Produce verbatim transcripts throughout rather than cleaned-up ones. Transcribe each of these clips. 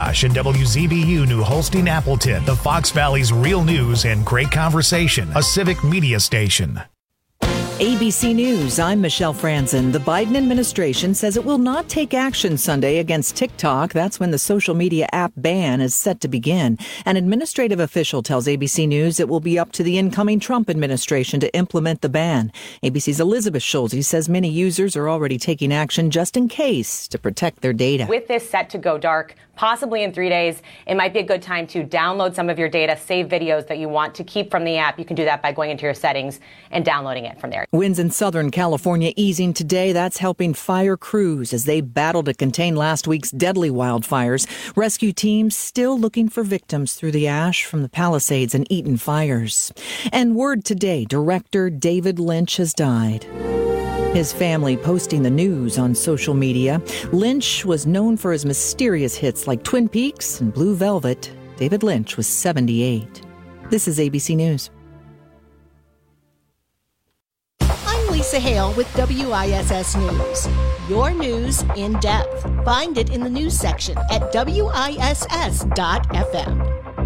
Oshkosh and W Z B U New Holstein Appleton, the Fox Valley's real news and great conversation, a civic media station. A B C News, I'm Michelle Franzen. The Biden administration says it will not take action Sunday against TikTok. That's when the social media app ban is set to begin. An administrative official tells A B C News it will be up to the incoming Trump administration to implement the ban. A B C's Elizabeth Schulte says many users are already taking action just in case to protect their data. With this set to go dark, possibly in three days, it might be a good time to download some of your data, save videos that you want to keep from the app. You can do that by going into your settings and downloading it from there. Winds in Southern California easing today. That's helping fire crews as they battle to contain last week's deadly wildfires. Rescue teams still looking for victims through the ash from the Palisades and Eaton fires. And word today, director David Lynch has died. His family posting the news on social media. Lynch was known for his mysterious hits like Twin Peaks and Blue Velvet. David Lynch was seventy-eight. This is A B C News. I'm Lisa Hale with W I S S News. Your news in depth. Find it in the news section at W I S S dot F M.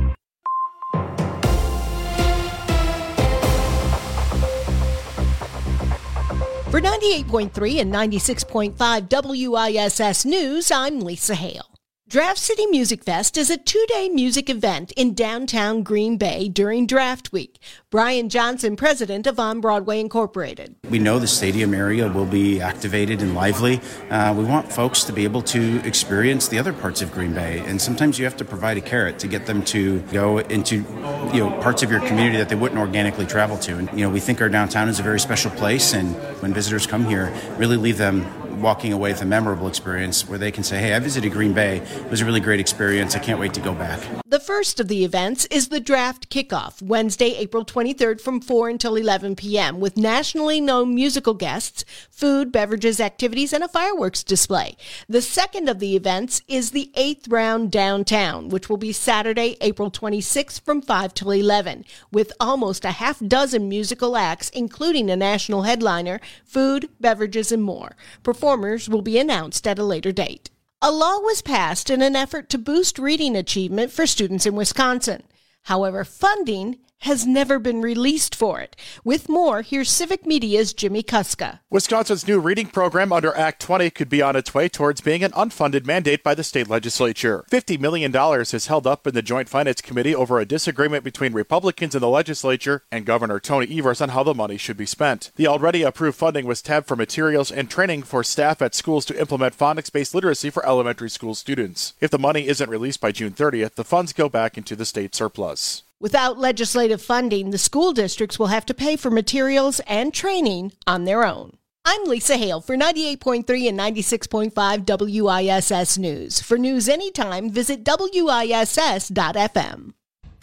For ninety-eight point three and ninety-six point five W I S S News, I'm Lisa Hale. Draft City Music Fest is a two-day music event in downtown Green Bay during Draft Week. Brian Johnson, president of On Broadway Incorporated. We know the stadium area will be activated and lively. Uh, we want folks to be able to experience the other parts of Green Bay, and sometimes you have to provide a carrot to get them to go into, you know, parts of your community that they wouldn't organically travel to. And you know, we think our downtown is a very special place, and when visitors come here, really leave them walking away with a memorable experience where they can say, hey, I visited Green Bay. It was a really great experience. I can't wait to go back. The first of the events is the Draft Kickoff, Wednesday, April twenty-third from four until eleven p.m. with nationally known musical guests, food, beverages, activities, and a fireworks display. The second of the events is the eighth round downtown, which will be Saturday, April twenty-sixth from five till eleven, with almost a half dozen musical acts, including a national headliner, food, beverages, and more. Performers will be announced at a later date. A law was passed in an effort to boost reading achievement for students in Wisconsin. However, funding has never been released for it. With more, here's Civic Media's Jimmy Kuska. Wisconsin's new reading program under Act twenty could be on its way towards being an unfunded mandate by the state legislature. fifty million dollars is held up in the Joint Finance Committee over a disagreement between Republicans in the legislature and Governor Tony Evers on how the money should be spent. The already approved funding was tabbed for materials and training for staff at schools to implement phonics-based literacy for elementary school students. If the money isn't released by June thirtieth, the funds go back into the state surplus. Without legislative funding, the school districts will have to pay for materials and training on their own. I'm Lisa Hale for ninety-eight point three and ninety-six point five W I S S News. For news anytime, visit W I S S dot F M.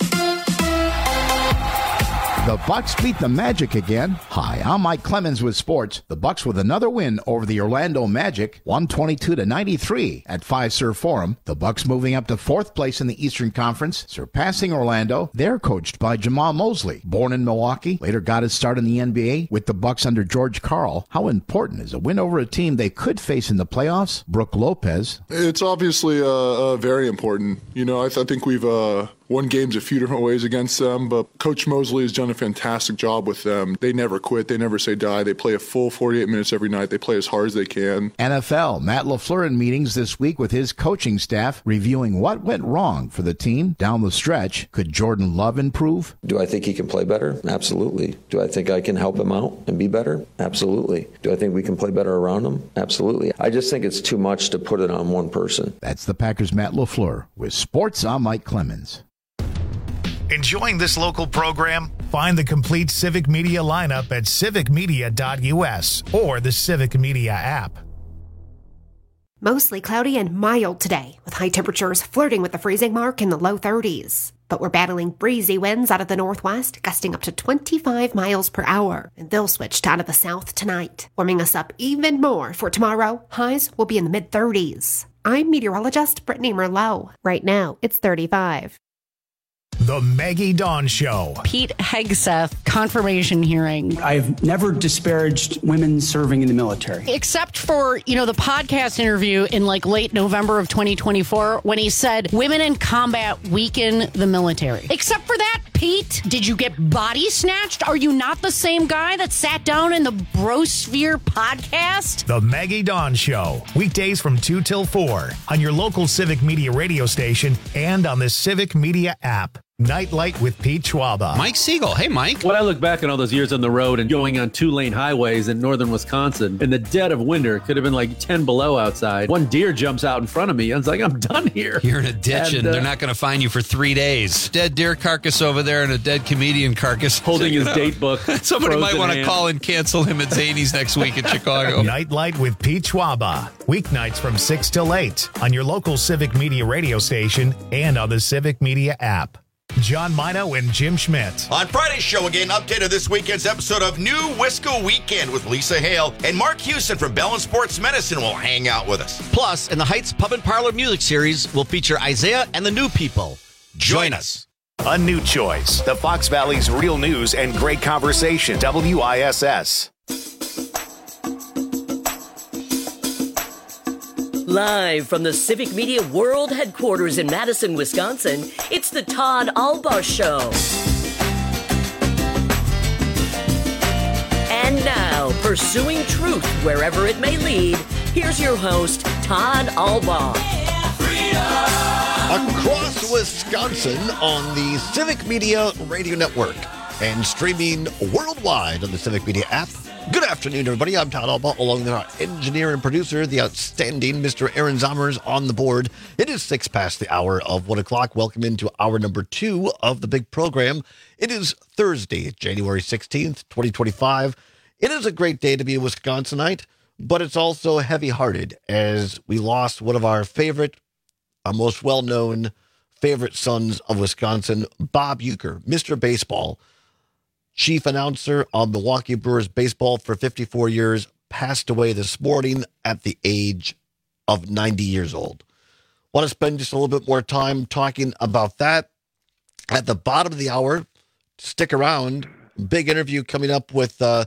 The Bucks beat the Magic again. Hi, I'm Mike Clemens with sports. The Bucks with another win over the Orlando Magic, one twenty-two to ninety-three at Fiserv Forum. The Bucks moving up to fourth place in the Eastern Conference, surpassing Orlando. They're coached by Jamal Mosley, born in Milwaukee, later got his start in the N B A with the Bucks under George Karl. How important is a win over a team they could face in the playoffs? Brooke Lopez. It's obviously uh, uh, very important. You know, I, th- I think we've uh, won games a few different ways against them, but Coach Mosley has done a fantastic job with them. They never quit. They never say die. They play a full forty-eight minutes every night. They play as hard as they can. N F L, Matt LaFleur in meetings this week with his coaching staff, reviewing what went wrong for the team down the stretch. Could Jordan Love improve? Do I think he can play better? Absolutely. Do I think I can help him out and be better? Absolutely. Do I think we can play better around him? Absolutely. I just think it's too much to put it on one person. That's the Packers' Matt LaFleur. With sports, I'm Mike Clemens. Enjoying this local program? Find the complete Civic Media lineup at civic media dot U S or the Civic Media app. Mostly cloudy and mild today, with high temperatures flirting with the freezing mark in the low thirties. But we're battling breezy winds out of the northwest, gusting up to twenty-five miles per hour, and they'll switch to out of the south tonight, warming us up even more for tomorrow. Highs will be in the mid-thirties. I'm meteorologist Brittany Merlot. Right now, it's thirty-five. The Maggie Dawn Show. Pete Hegseth confirmation hearing. I've never disparaged women serving in the military. Except for, you know, the podcast interview in like late November of twenty twenty-four when he said women in combat weaken the military. Except for that, Pete, did you get body snatched? Are you not the same guy that sat down in the Brosphere podcast? The Maggie Dawn Show. Weekdays from two till four on your local Civic Media radio station and on the Civic Media app. Nightlight with Pete Schwaba. Mike Siegel. Hey, Mike. When I look back on all those years on the road and going on two-lane highways in northern Wisconsin, in the dead of winter, it could have been like ten below outside. One deer jumps out in front of me. I was like, I'm done here. You're in a ditch, and, and uh, they're not going to find you for three days. Dead deer carcass over there and a dead comedian carcass. Holding his know. date book. Somebody might want to call and cancel him at Zany's next week in Chicago. Nightlight with Pete Schwaba. Weeknights from six till eight on your local Civic Media radio station and on the Civic Media app. John Mino and Jim Schmidt. On Friday's show, again, update of this weekend's episode of New Wisco Weekend with Lisa Hale, and Mark Houston from Bell and Sports Medicine will hang out with us. Plus, in the Heights Pub and Parlor Music Series, we'll feature Isaiah and the New People. Join us. A new choice. The Fox Valley's real news and great conversation. W I S S. Live from the Civic Media World Headquarters in Madison, Wisconsin, it's the Todd Albaugh Show. And now, pursuing truth wherever it may lead, here's your host, Todd Albaugh. Across Wisconsin on the Civic Media Radio Network and streaming worldwide on the Civic Media app. Good afternoon, everybody. I'm Todd Albaugh, along with our engineer and producer, the outstanding Mister Aaron Zommers on the board. It is six past the hour of one o'clock. Welcome into hour number two of the big program. It is Thursday, January sixteenth, twenty twenty-five. It is a great day to be a Wisconsinite, but it's also heavy-hearted as we lost one of our favorite, our most well-known favorite sons of Wisconsin, Bob Uecker, Mister Baseball. Chief announcer on Milwaukee Brewers baseball for fifty-four years, passed away this morning at the age of ninety years old. Want to spend just a little bit more time talking about that at the bottom of the hour. Stick around. Big interview coming up with uh,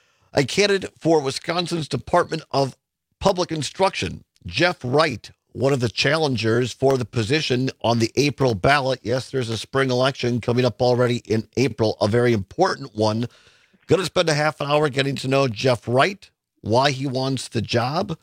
a candidate for Wisconsin's Department of Public Instruction, Jeff Wright, one of the challengers for the position on the April ballot. Yes, there's a spring election coming up already in April, a very important one. Going to spend a half an hour getting to know Jeff Wright, why he wants the job,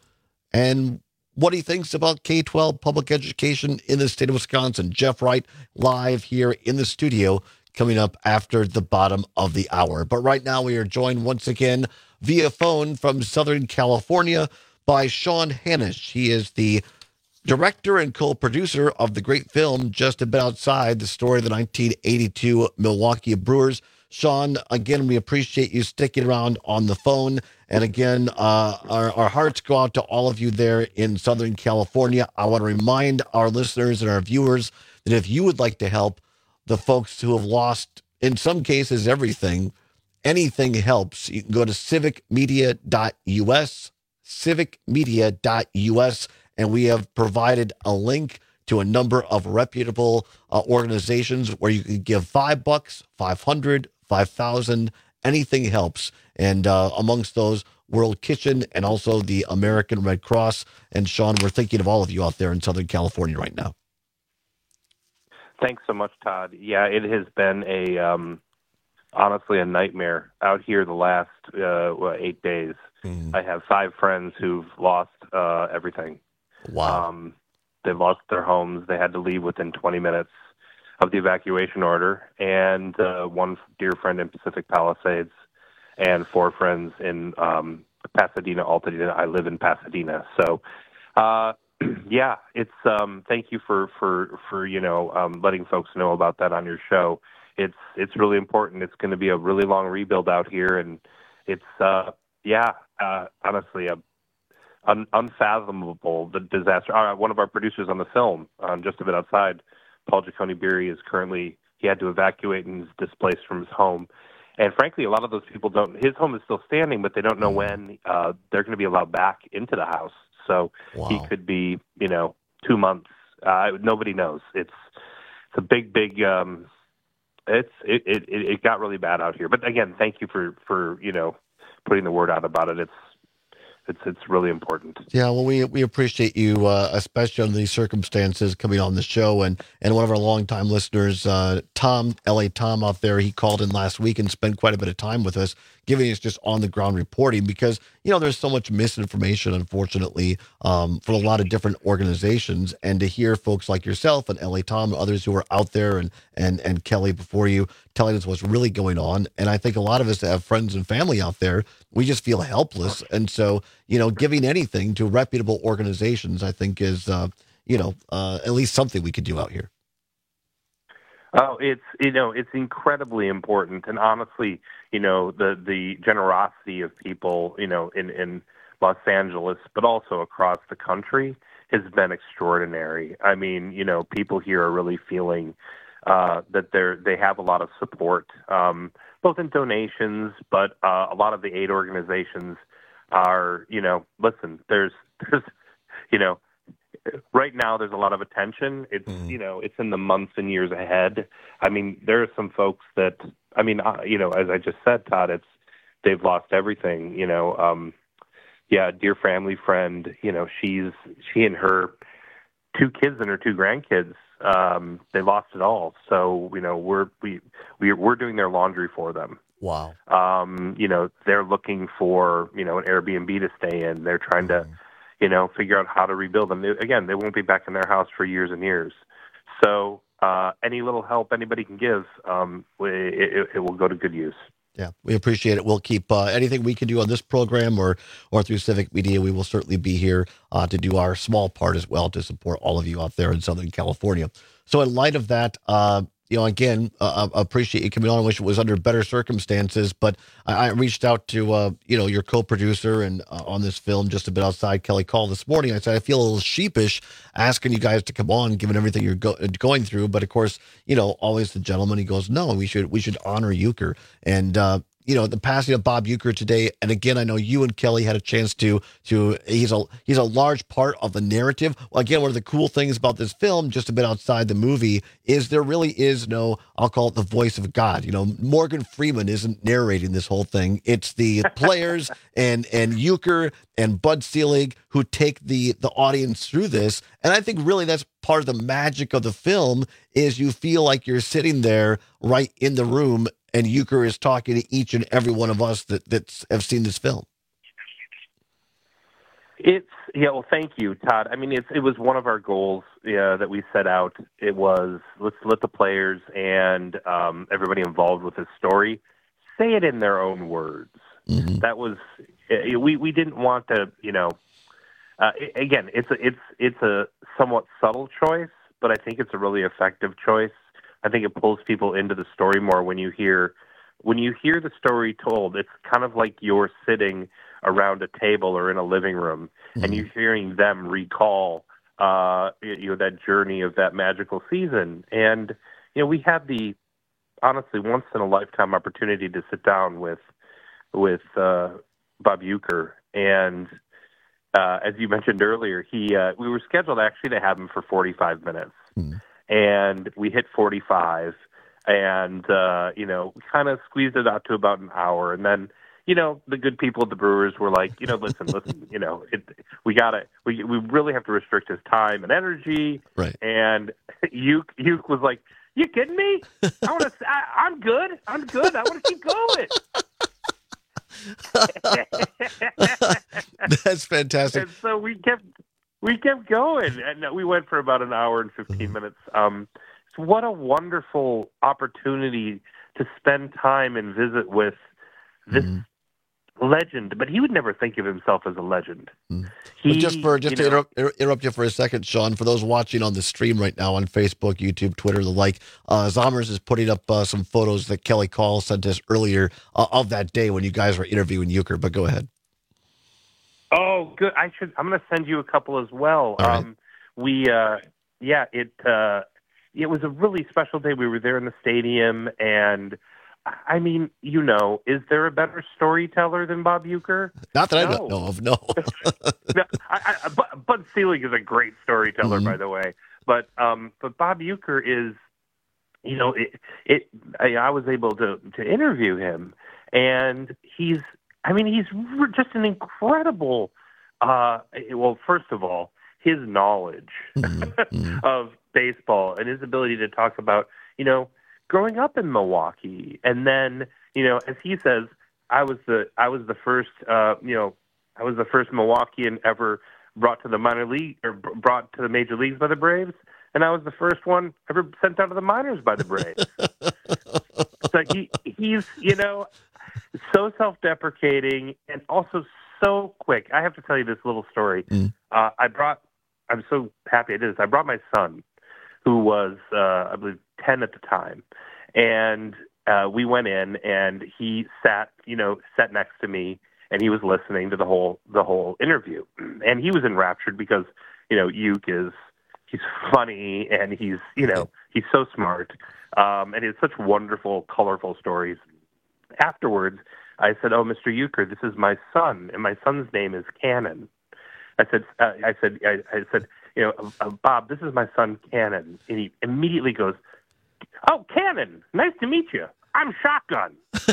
and what he thinks about K twelve public education in the state of Wisconsin. Jeff Wright live here in the studio coming up after the bottom of the hour. But right now we are joined once again via phone from Southern California by Sean Hanisch. He is the director and co-producer of the great film Just a Bit Outside, the story of the nineteen eighty-two Milwaukee Brewers. Sean, again, we appreciate you sticking around on the phone. And again, uh, our, our hearts go out to all of you there in Southern California. I want to remind our listeners and our viewers that if you would like to help the folks who have lost, in some cases, everything, anything helps. You can go to civic media dot U S, civic media dot U S, and we have provided a link to a number of reputable uh, organizations where you can give five bucks, five hundred, five thousand, anything helps. And uh, amongst those, World Kitchen and also the American Red Cross. And Sean, we're thinking of all of you out there in Southern California right now. Thanks so much, Todd. Yeah, it has been a um, honestly a nightmare out here the last uh, well, eight days. Mm. I have five friends who've lost uh, everything. Wow. Um, they lost their homes. They had to leave within twenty minutes of the evacuation order. And uh, one dear friend in Pacific Palisades and four friends in um, Pasadena, Altadena. I live in Pasadena. So, uh, yeah, it's um, thank you for, for, for you know, um, letting folks know about that on your show. It's it's really important. It's going to be a really long rebuild out here. And it's, uh, yeah, uh, honestly, a Un- unfathomable, the disaster. Uh, one of our producers on the film, um, Just a Bit Outside, Paul Giacone Beery, is currently, he had to evacuate and is displaced from his home. And frankly, a lot of those people don't, his home is still standing, but they don't know when uh, they're going to be allowed back into the house. So wow. He could be, you know, two months. Uh, nobody knows. It's it's a big, big, um, it's it, it it got really bad out here. But again, thank you for for you know putting the word out about it. It's It's it's really important. Yeah, well, we we appreciate you, uh, especially under these circumstances, coming on the show. And, and one of our longtime listeners, uh, Tom, L A Tom out there, he called in last week and spent quite a bit of time with us, giving us just on-the-ground reporting because, you know, there's so much misinformation, unfortunately, um, for a lot of different organizations. And to hear folks like yourself and L A Tom and others who are out there and, and, and Kelly before you telling us what's really going on. And I think a lot of us that have friends and family out there, we just feel helpless. And so, you know, giving anything to reputable organizations, I think is, uh, you know, uh, at least something we could do out here. Oh, it's, you know, it's incredibly important. And honestly, you know, the, the generosity of people, you know, in, in Los Angeles, but also across the country has been extraordinary. I mean, you know, people here are really feeling uh, that they're, they have a lot of support, um, both in donations, but uh, a lot of the aid organizations are, you know, listen, there's, there's, you know, right now there's a lot of attention. It's, mm. you know, it's in the months and years ahead. I mean, there are some folks that, I mean, uh, you know, as I just said, Todd, it's, they've lost everything, you know, um, yeah, dear family friend, you know, she's, she and her two kids and her two grandkids, um, they lost it all. So, you know, we're, we, we, we're doing their laundry for them. Wow. Um, you know, they're looking for, you know, an Airbnb to stay in. They're trying to, you know, figure out how to rebuild them. They, again, they won't be back in their house for years and years. So uh, any little help anybody can give, um, it, it will go to good use. Yeah, we appreciate it. We'll keep uh, anything we can do on this program or or through Civic Media. We will certainly be here uh, to do our small part as well to support all of you out there in Southern California. So in light of that, uh, you know, again, uh, I appreciate you coming on. I wish it was under better circumstances, but I, I reached out to, uh, you know, your co-producer and uh, on this film, just a bit outside, Kelly Call this morning. I said, I feel a little sheepish asking you guys to come on, given everything you're go- going through. But of course, you know, always the gentleman, he goes, no, we should, we should honor Uecker. And, uh, you know, the passing of Bob Uecker today, and again, I know you and Kelly had a chance to, to he's a he's a large part of the narrative. Well, again, one of the cool things about this film, just a bit outside the movie, is there really is no, I'll call it the voice of God. You know, Morgan Freeman isn't narrating this whole thing. It's the players and and Uecker and Bud Selig who take the the audience through this. And I think really that's part of the magic of the film is you feel like you're sitting there right in the room and Uecker is talking to each and every one of us that that's have seen this film. It's yeah. Well, thank you, Todd. I mean, it's it was one of our goals yeah, that we set out. It was let's let the players and um, everybody involved with this story say it in their own words. Mm-hmm. That was we we didn't want to you know. Uh, again, it's a it's it's a somewhat subtle choice, but I think it's a really effective choice. I think it pulls people into the story more when you hear when you hear the story told. It's kind of like you're sitting around a table or in a living room, mm-hmm. and you're hearing them recall, uh, you know, that journey of that magical season. And you know, we had the honestly once in a lifetime opportunity to sit down with with uh, Bob Uecker, and uh, as you mentioned earlier, he uh, we were scheduled actually to have him for forty-five minutes. Mm-hmm. And we hit forty-five and, uh, you know, kind of squeezed it out to about an hour. And then, you know, the good people at the Brewers were like, you know, listen, listen, you know, it, we got to, we we really have to restrict his time and energy. Right. And Ueck, Ueck was like, you kidding me? I want to, I'm good. I'm good. I want to keep going. That's fantastic. And so we kept, We kept going, and we went for about an hour and fifteen minutes. Um, so what a wonderful opportunity to spend time and visit with this mm-hmm. legend. But he would never think of himself as a legend. Mm-hmm. He, well, just for just to know, interrupt, interrupt you for a second, Sean, for those watching on the stream right now on Facebook, YouTube, Twitter, the like, uh, Zommers is putting up uh, some photos that Kelly Call sent us earlier uh, of that day when you guys were interviewing Uecker. But go ahead. Oh, good. I should. I'm going to send you a couple as well. Right. Um, we, uh, yeah, it uh, it was a really special day. We were there in the stadium, and I mean, you know, is there a better storyteller than Bob Uecker? Not that no. I don't know of. No. no I, I, Bud, Bud Selig is a great storyteller, mm-hmm. by the way. But um, but Bob Uecker is you know, it, it I, I was able to, to interview him, and he's, I mean, he's just an incredible, uh, well, first of all, his knowledge mm-hmm. of baseball and his ability to talk about, you know, growing up in Milwaukee. And then, you know, as he says, I was the, I was the first, uh, you know, I was the first Milwaukeean ever brought to the minor league or brought to the major leagues by the Braves. And I was the first one ever sent down to the minors by the Braves. So he, he's, you know, so self-deprecating and also so quick. I have to tell you this little story. Mm. Uh, I brought, I'm so happy I did this. I brought my son, who was, uh, I believe, ten at the time. And uh, we went in, and he sat, you know, sat next to me, and he was listening to the whole the whole interview. And he was enraptured because, you know, Uke is, he's funny, and he's, you know, he's so smart. Um, and he has such wonderful, colorful stories. Afterwards, I said, "Oh, Mister Uecker, this is my son, and my son's name is Cannon." I said, uh, "I said, I, I said, you know, uh, Bob, this is my son, Cannon." And he immediately goes, "Oh, Cannon, nice to meet you. I'm Shotgun."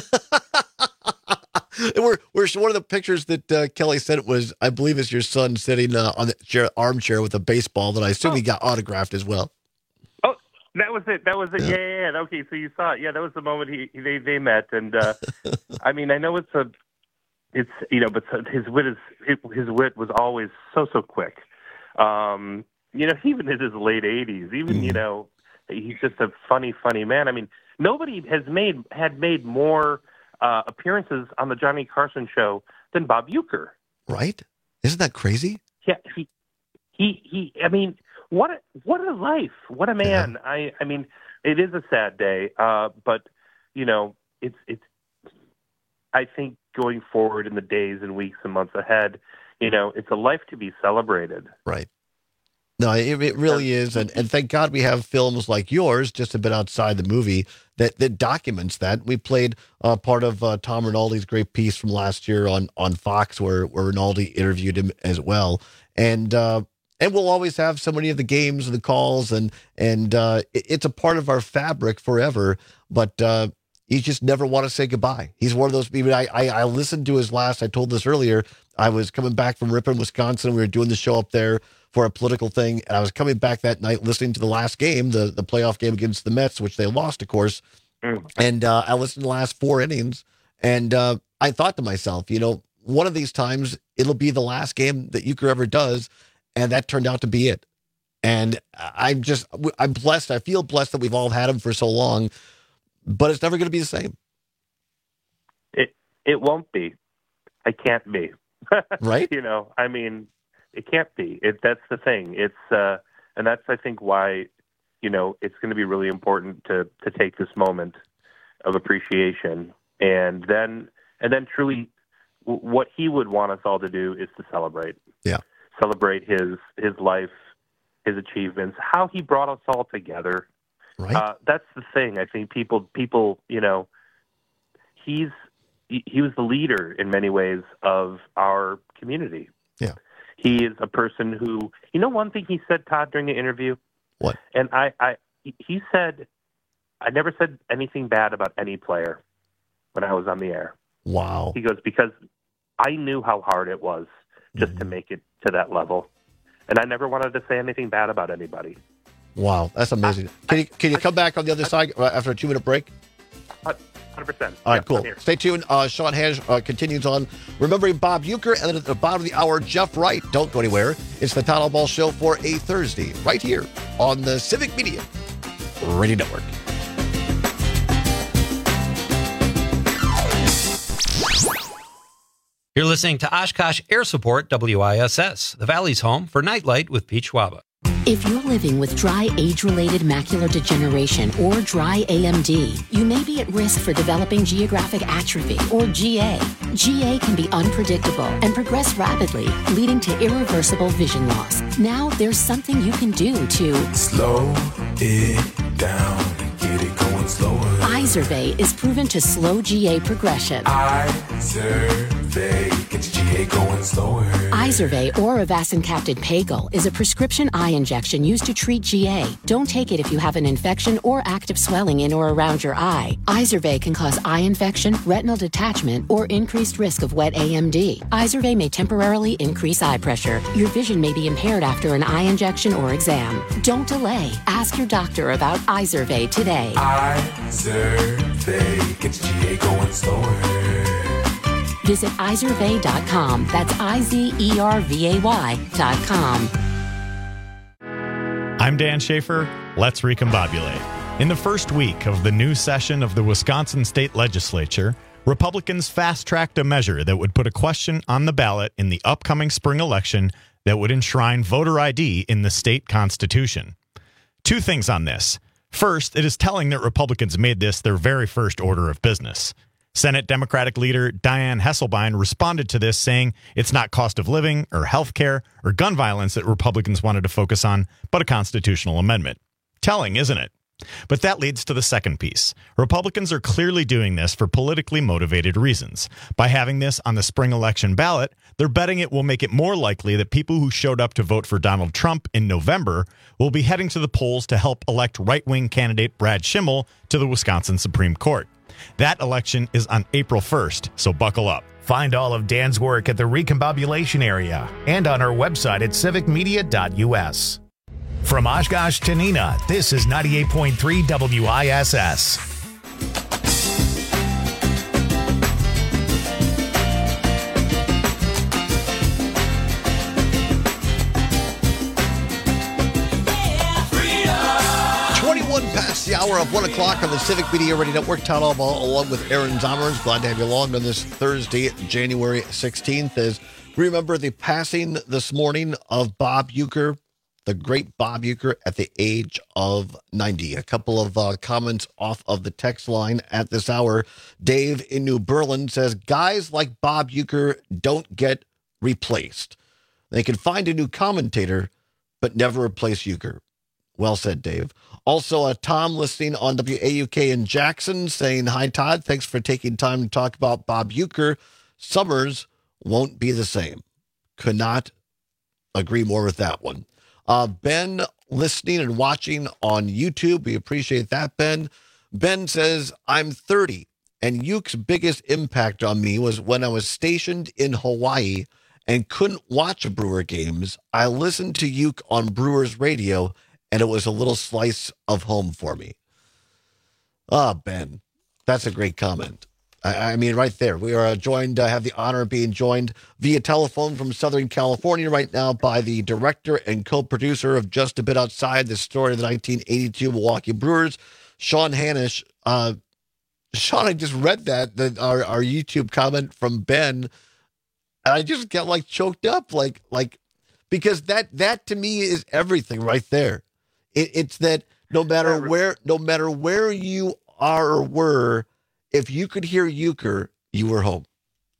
we're, we're one of the pictures that uh, Kelly sent was, I believe, is your son sitting uh, on the chair, armchair with a baseball that I assume oh. he got autographed as well. Oh, that was it. That was it. Yeah, yeah, yeah. Okay, so you saw it. Yeah, that was the moment he, he they they met, and uh, I mean, I know it's a. It's, you know, but his wit is his wit was always so so quick. Um, you know, even in his late eighties, even you know, he's just a funny, funny man. I mean, nobody has made had made more uh, appearances on the Johnny Carson show than Bob Uecker. Right? Isn't that crazy? Yeah, he he he. I mean, what a, what a life! What a man! Yeah. I I mean, it is a sad day, uh, but you know, it's it's. I think going forward in the days and weeks and months ahead, you know, it's a life to be celebrated. Right. No, it, it really is. And, and thank God we have films like yours, just a bit outside the movie, that, that documents that. We played uh, part of uh, Tom Rinaldi's great piece from last year on, on Fox where, where Rinaldi interviewed him as well. And, uh, and we'll always have so many of the games and the calls, and, and uh, it, it's a part of our fabric forever. But, uh, you just never want to say goodbye. He's one of those people. I, I, I listened to his last, I told this earlier, I was coming back from Ripon, Wisconsin. We were doing the show up there for a political thing. And I was coming back that night listening to the last game, the, the playoff game against the Mets, which they lost, of course. Mm. And uh, I listened to the last four innings. And uh, I thought to myself, you know, one of these times it'll be the last game that Uecker ever does. And that turned out to be it. And I'm just, I'm blessed. I feel blessed that we've all had him for so long. But it's never going to be the same. It it won't be. I can't be. Right? You know, I mean, it can't be. It that's the thing. It's uh, and that's I think why, you know, it's going to be really important to to take this moment of appreciation, and then and then truly, w- what he would want us all to do is to celebrate. Yeah. Celebrate his his life, his achievements, how he brought us all together. Right. Uh, that's the thing. I think people, people, you know, he's he, he was the leader in many ways of our community. Yeah. He is a person who, you know, one thing he said, Todd, during the interview. What? And I, I, he said, I never said anything bad about any player when I was on the air. Wow. He goes, because I knew how hard it was just mm-hmm. to make it to that level, and I never wanted to say anything bad about anybody. Wow, that's amazing. Can you can you come back on the other side after a two-minute break? one hundred percent. All right, yeah, cool. Stay tuned. Uh, Sean Hanish uh, continues on, remembering Bob Uecker, and then at the bottom of the hour, Jeff Wright. Don't go anywhere. It's the Todd Ball Show for a Thursday, right here on the Civic Media Radio Network. You're listening to Oshkosh Air Support W I S S, the Valley's home for Nightlight with Pete Schwaba. If you're living with dry age-related macular degeneration or dry A M D, you may be at risk for developing geographic atrophy or G A. G A can be unpredictable and progress rapidly, leading to irreversible vision loss. Now there's something you can do to slow it down and get it going slower. Eyes Izervay is proven to slow G A progression. Izervay gets G A going slower. Izervay or avacincaptad Pagel is a prescription eye injection used to treat G A. Don't take it if you have an infection or active swelling in or around your eye. Izervay can cause eye infection, retinal detachment, or increased risk of wet A M D. Izervay may temporarily increase eye pressure. Your vision may be impaired after an eye injection or exam. Don't delay. Ask your doctor about Izervay today. Izervay gets G A going slower. Visit Izervay dot com. That's I Z E R V A Y dot com. I'm Dan Schaefer. Let's recombobulate. In the first week of the new session of the Wisconsin State Legislature, Republicans fast-tracked a measure that would put a question on the ballot in the upcoming spring election that would enshrine voter I D in the state constitution. Two things on this. First, it is telling that Republicans made this their very first order of business. Senate Democratic leader Dianne Hesselbein responded to this, saying it's not cost of living or health care or gun violence that Republicans wanted to focus on, but a constitutional amendment. Telling, isn't it? But that leads to the second piece. Republicans are clearly doing this for politically motivated reasons. By having this on the spring election ballot, they're betting it will make it more likely that people who showed up to vote for Donald Trump in November will be heading to the polls to help elect right-wing candidate Brad Schimmel to the Wisconsin Supreme Court. That election is on April first, so buckle up. Find all of Dan's work at the Recombobulation area and on our website at civic media dot U S. From Oshkosh to Neenah, this is ninety-eight point three W I S S. twenty-one past the hour of one o'clock on the Civic Media Radio Network. Todd Albaugh along with Aaron Zomerns. Glad to have you along on this Thursday, January sixteenth. As we remember the passing this morning of Bob Uecker, the great Bob Uecker, at the age of ninety. A couple of uh, comments off of the text line at this hour. Dave in New Berlin says, guys like Bob Uecker don't get replaced. They can find a new commentator, but never replace Uecker. Well said, Dave. Also, uh, Tom listening on W A U K in Jackson saying, hi, Todd. Thanks for taking time to talk about Bob Uecker. Summers won't be the same. Could not agree more with that one. Uh, Ben listening and watching on YouTube. We appreciate that, Ben. Ben says, I'm thirty, and Uke's biggest impact on me was when I was stationed in Hawaii and couldn't watch Brewer games. I listened to Uke on Brewers radio, and it was a little slice of home for me. Ah, Ben, that's a great comment. I, I mean, right there. We are joined, uh, have the honor of being joined via telephone from Southern California right now by the director and co-producer of Just a Bit Outside, the story of the nineteen eighty-two Milwaukee Brewers, Sean Hanisch. Uh, Sean, I just read that, that our, our YouTube comment from Ben, and I just get like choked up, like, like, because that, that to me is everything right there. It, it's that no matter where, no matter where you are or were, if you could hear Uecker, you were home.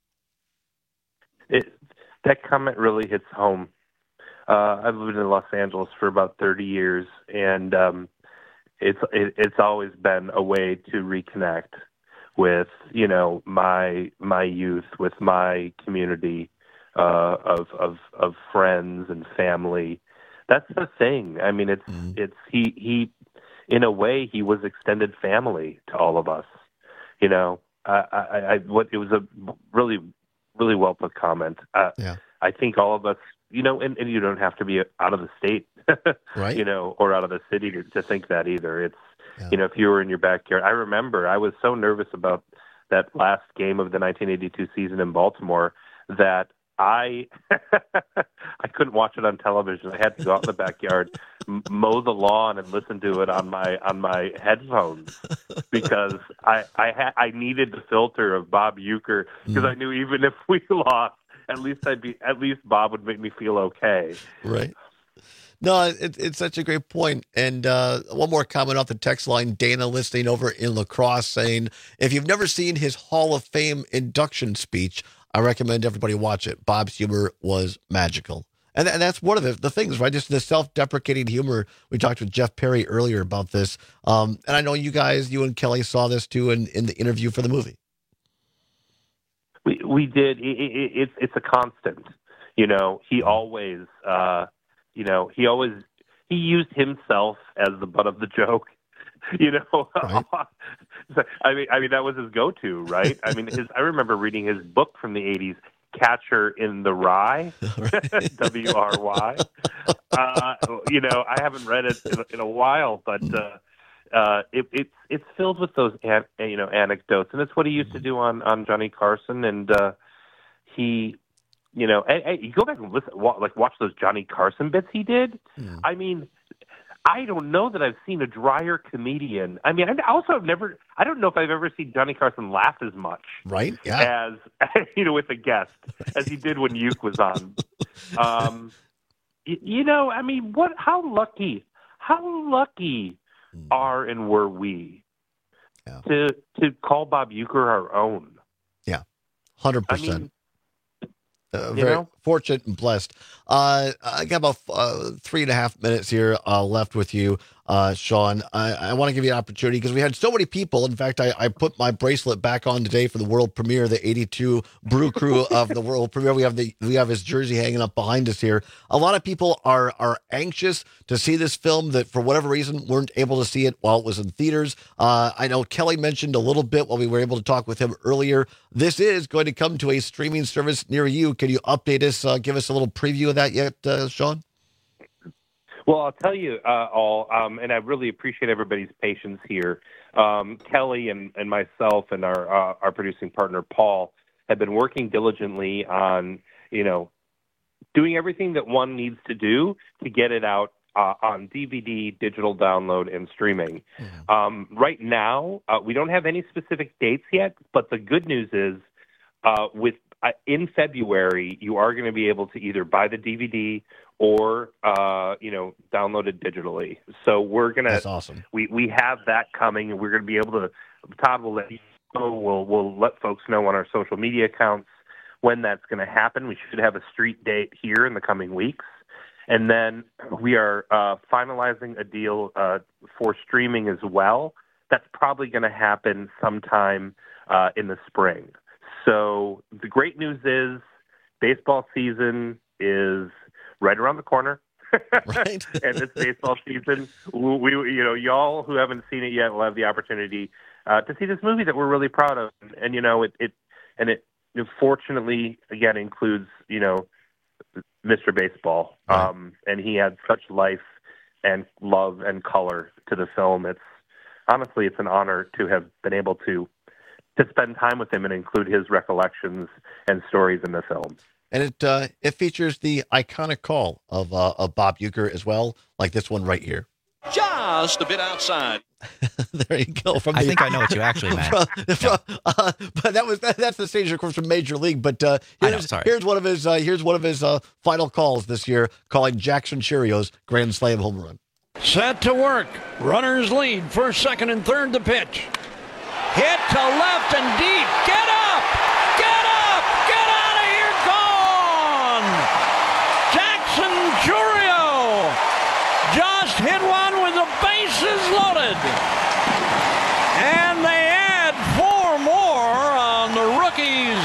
It, that comment really hits home. Uh, I've lived in Los Angeles for about thirty years, and um, it's it, it's always been a way to reconnect with, you know, my my youth, with my community uh, of of of friends and family. That's the thing. I mean, it's mm-hmm. it's he he in a way he was extended family to all of us. You know, I, I, I what it was a really really well put comment. Uh, yeah. I think all of us, you know, and, and you don't have to be out of the state, right? You know, or out of the city to, to think that either. It's yeah. you know, if you were in your backyard. I remember I was so nervous about that last game of the nineteen eighty-two season in Baltimore that I I couldn't watch it on television. I had to go out in the backyard, m- mow the lawn, and listen to it on my on my headphones because I I, ha- I needed the filter of Bob Uecker because mm. I knew even if we lost, at least I'd be at least Bob would make me feel okay. Right. No, it, it's such a great point. And uh, one more comment off the text line. Dana listening over in La Crosse saying, if you've never seen his Hall of Fame induction speech, I recommend everybody watch it. Bob's humor was magical. And, and that's one of the, the things, right? Just the self-deprecating humor. We talked with Jeff Perry earlier about this. Um, and I know you guys, you and Kelly saw this too in, in the interview for the movie. We we did. It, it, it's it's a constant. You know, he always, uh, you know, he always, he used himself as the butt of the joke. You know, right. I mean, I mean that was his go-to, right? I mean, his. I remember reading his book from the eighties, Catcher in the Rye, W R Y. Uh, you know, I haven't read it in, in a while, but uh, uh, it, it's it's filled with those an, you know anecdotes, and it's what he used to do on, on Johnny Carson, and uh, he, you know, and, and you go back and listen, like watch those Johnny Carson bits he did. Mm. I mean. I don't know that I've seen a drier comedian. I mean, I also have never, I don't know if I've ever seen Johnny Carson laugh as much. Right, yeah. As, you know, with a guest, as he did when Uke was on. Um, you, you know, I mean, what, how lucky, how lucky mm. are and were we yeah. to to call Bob Uecker our own? Yeah, one hundred percent. I mean, Uh, you very know? fortunate and blessed. Uh, I got about uh, three and a half minutes here uh, left with you, uh, Sean. I, I want to give you an opportunity because we had so many people. In fact, I, I put my bracelet back on today for the world premiere, the eighty-two Brew Crew of the world premiere. We have the we have his jersey hanging up behind us here. A lot of people are are anxious to see this film that, for whatever reason, weren't able to see it while it was in theaters. Uh, I know Kelly mentioned a little bit while we were able to talk with him earlier. This is going to come to a streaming service near you. Can you update us, uh, give us a little preview of that yet, uh, Sean? Well, I'll tell you uh, all, um, and I really appreciate everybody's patience here. Um, Kelly and, and myself and our uh, our producing partner, Paul, have been working diligently on, you know, doing everything that one needs to do to get it out uh, on D V D, digital download, and streaming. Mm-hmm. Um, right now, uh, we don't have any specific dates yet, but the good news is uh, with uh, in February, you are going to be able to either buy the D V D or, uh, you know, download it digitally. So we're going to, That's awesome. we, we have that coming, and we're going to be able to, Todd will let you know, we'll, we'll let folks know on our social media accounts when that's going to happen. We should have a street date here in the coming weeks. And then we are uh, finalizing a deal uh, for streaming as well. That's probably going to happen sometime uh, in the spring. So the great news is baseball season is right around the corner. Right. And this baseball season, we, you know, y'all who haven't seen it yet will have the opportunity uh, to see this movie that we're really proud of. And, and you know, it, it and it, it fortunately, again, includes, you know, Mister Baseball. Right. Um, and he had such life and love and color to the film. It's honestly, it's an honor to have been able to to spend time with him and include his recollections and stories in the film. And it uh, it features the iconic call of uh, of Bob Uecker as well, like this one right here. Just a bit outside. There you go. From I the, think I know what you actually meant. From, from, uh, but that was that, that's the stage, of course, from Major League. But uh, here's, I know, sorry. here's one of his uh, here's one of his uh, final calls this year, calling Jackson Cheerios grand slam home run. Set to work. Runners lead. First, second, and third to pitch. Hit to left and deep. Get up! Get up! Get out of here! Gone! Jackson Chourio just hit one with the bases loaded. And they add four more on the rookie's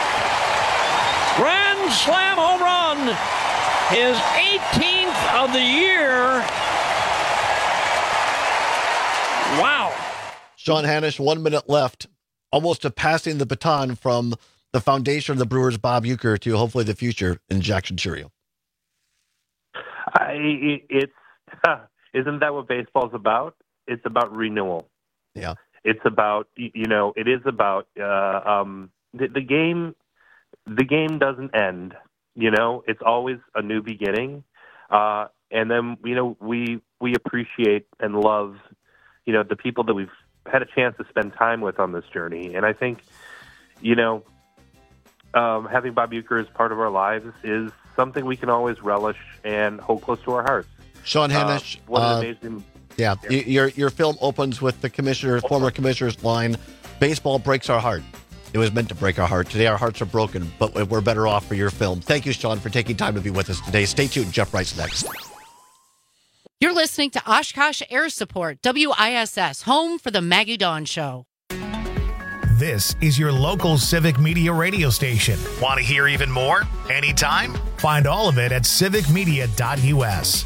grand slam home run. His eighteenth of the year. Wow. Sean Hanisch, one minute left, almost to passing the baton from the foundation of the Brewers, Bob Uecker, to hopefully the future in Jackson Chourio. I, it's uh, isn't that what baseball's about? It's about renewal. Yeah, it's about you know it is about uh, um, the, the game. The game doesn't end. You know, it's always a new beginning, uh, and then you know we we appreciate and love you know the people that we've had a chance to spend time with on this journey. And I think, you know, um, having Bob Uecker as part of our lives is something we can always relish and hold close to our hearts. Sean Hanisch, uh, what an uh, amazing... Yeah, yeah, your your film opens with the commissioner, former commissioner's line, "Baseball breaks our heart." It was meant to break our heart. Today, our hearts are broken, but we're better off for your film. Thank you, Sean, for taking time to be with us today. Stay tuned. Jeff Wright's next. You're listening to Oshkosh Air Support, W I S S, home for the Maggie Dawn Show. This is your local Civic Media radio station. Want to hear even more? Anytime? Find all of it at civic media dot U S.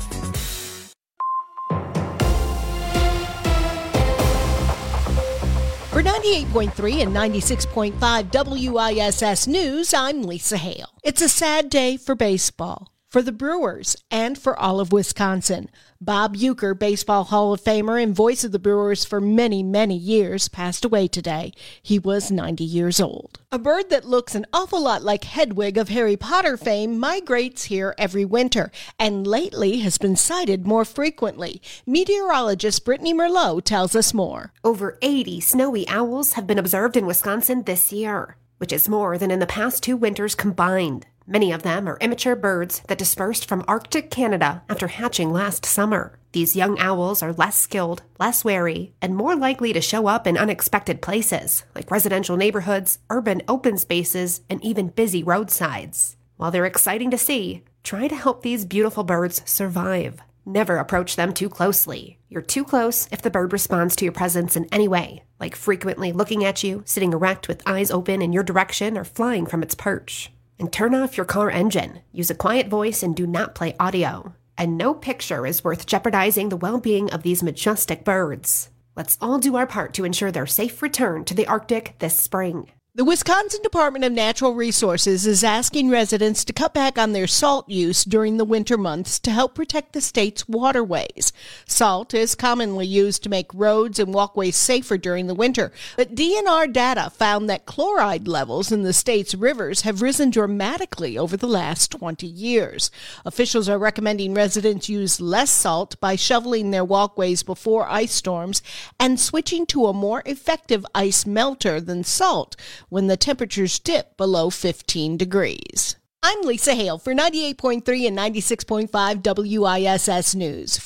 For ninety-eight point three and ninety-six point five W I S S News, I'm Lisa Hale. It's a sad day for baseball, for the Brewers, and for all of Wisconsin. Bob Uecker, Baseball Hall of Famer and voice of the Brewers for many, many years, passed away today. He was ninety years old. A bird that looks an awful lot like Hedwig of Harry Potter fame migrates here every winter, and lately has been sighted more frequently. Meteorologist Brittany Merlot tells us more. Over eighty snowy owls have been observed in Wisconsin this year, which is more than in the past two winters combined. Many of them are immature birds that dispersed from Arctic Canada after hatching last summer. These young owls are less skilled, less wary, and more likely to show up in unexpected places, like residential neighborhoods, urban open spaces, and even busy roadsides. While they're exciting to see, try to help these beautiful birds survive. Never approach them too closely. You're too close if the bird responds to your presence in any way, like frequently looking at you, sitting erect with eyes open in your direction, or flying from its perch. And turn off your car engine. Use a quiet voice and do not play audio. And no picture is worth jeopardizing the well-being of these majestic birds. Let's all do our part to ensure their safe return to the Arctic this spring. The Wisconsin Department of Natural Resources is asking residents to cut back on their salt use during the winter months to help protect the state's waterways. Salt is commonly used to make roads and walkways safer during the winter, but D N R data found that chloride levels in the state's rivers have risen dramatically over the last twenty years. Officials are recommending residents use less salt by shoveling their walkways before ice storms and switching to a more effective ice melter than salt when the temperatures dip below fifteen degrees. I'm Lisa Hale for ninety-eight point three and ninety-six point five W I S S News.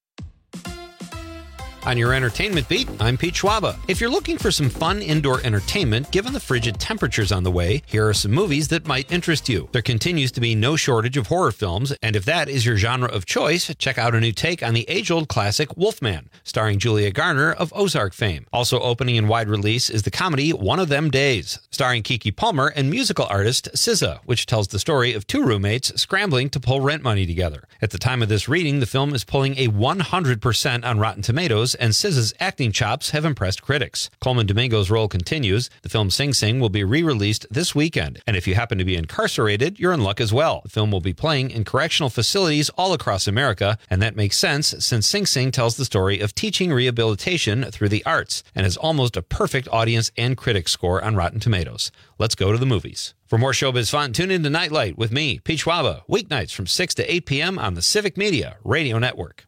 On your entertainment beat, I'm Pete Schwaba. If you're looking for some fun indoor entertainment, given the frigid temperatures on the way, here are some movies that might interest you. There continues to be no shortage of horror films, and if that is your genre of choice, check out a new take on the age-old classic Wolfman, starring Julia Garner of Ozark fame. Also opening in wide release is the comedy One of Them Days, starring Kiki Palmer and musical artist S Z A, which tells the story of two roommates scrambling to pull rent money together. At the time of this reading, the film is pulling a one hundred percent on Rotten Tomatoes, and S Z A's acting chops have impressed critics. Coleman Domingo's role continues. The film Sing Sing will be re-released this weekend, and if you happen to be incarcerated, you're in luck as well. The film will be playing in correctional facilities all across America, and that makes sense since Sing Sing tells the story of teaching rehabilitation through the arts and has almost a perfect audience and critic score on Rotten Tomatoes. Let's go to the movies. For more showbiz fun, tune in to Nightlight with me, Pete Schwaba, weeknights from six to eight p.m. on the Civic Media Radio Network.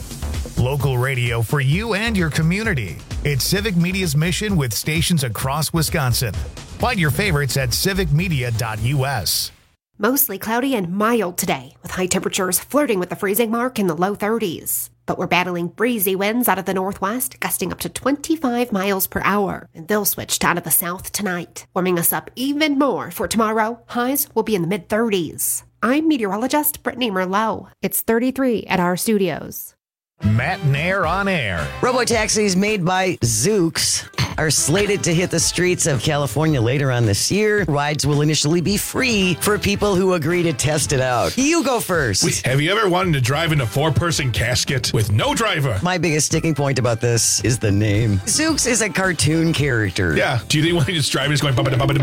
Local radio for you and your community. It's Civic Media's mission with stations across Wisconsin. Find your favorites at civic media dot U S. Mostly cloudy and mild today, with high temperatures flirting with the freezing mark in the low thirties. But we're battling breezy winds out of the northwest, gusting up to twenty-five miles per hour. And they'll switch to out of the south tonight, warming us up even more for tomorrow. Highs will be in the mid-thirties. I'm meteorologist Brittany Merlot. It's thirty-three at our studios. Matt Nair on air. Robotaxis made by Zoox are slated to hit the streets of California later on this year. Rides will initially be free for people who agree to test it out. You go first. Wait, have you ever wanted to drive in a four-person casket with no driver? My biggest sticking point about this is the name. Zoox is a cartoon character. Yeah. Do you think when he's driving, he's going...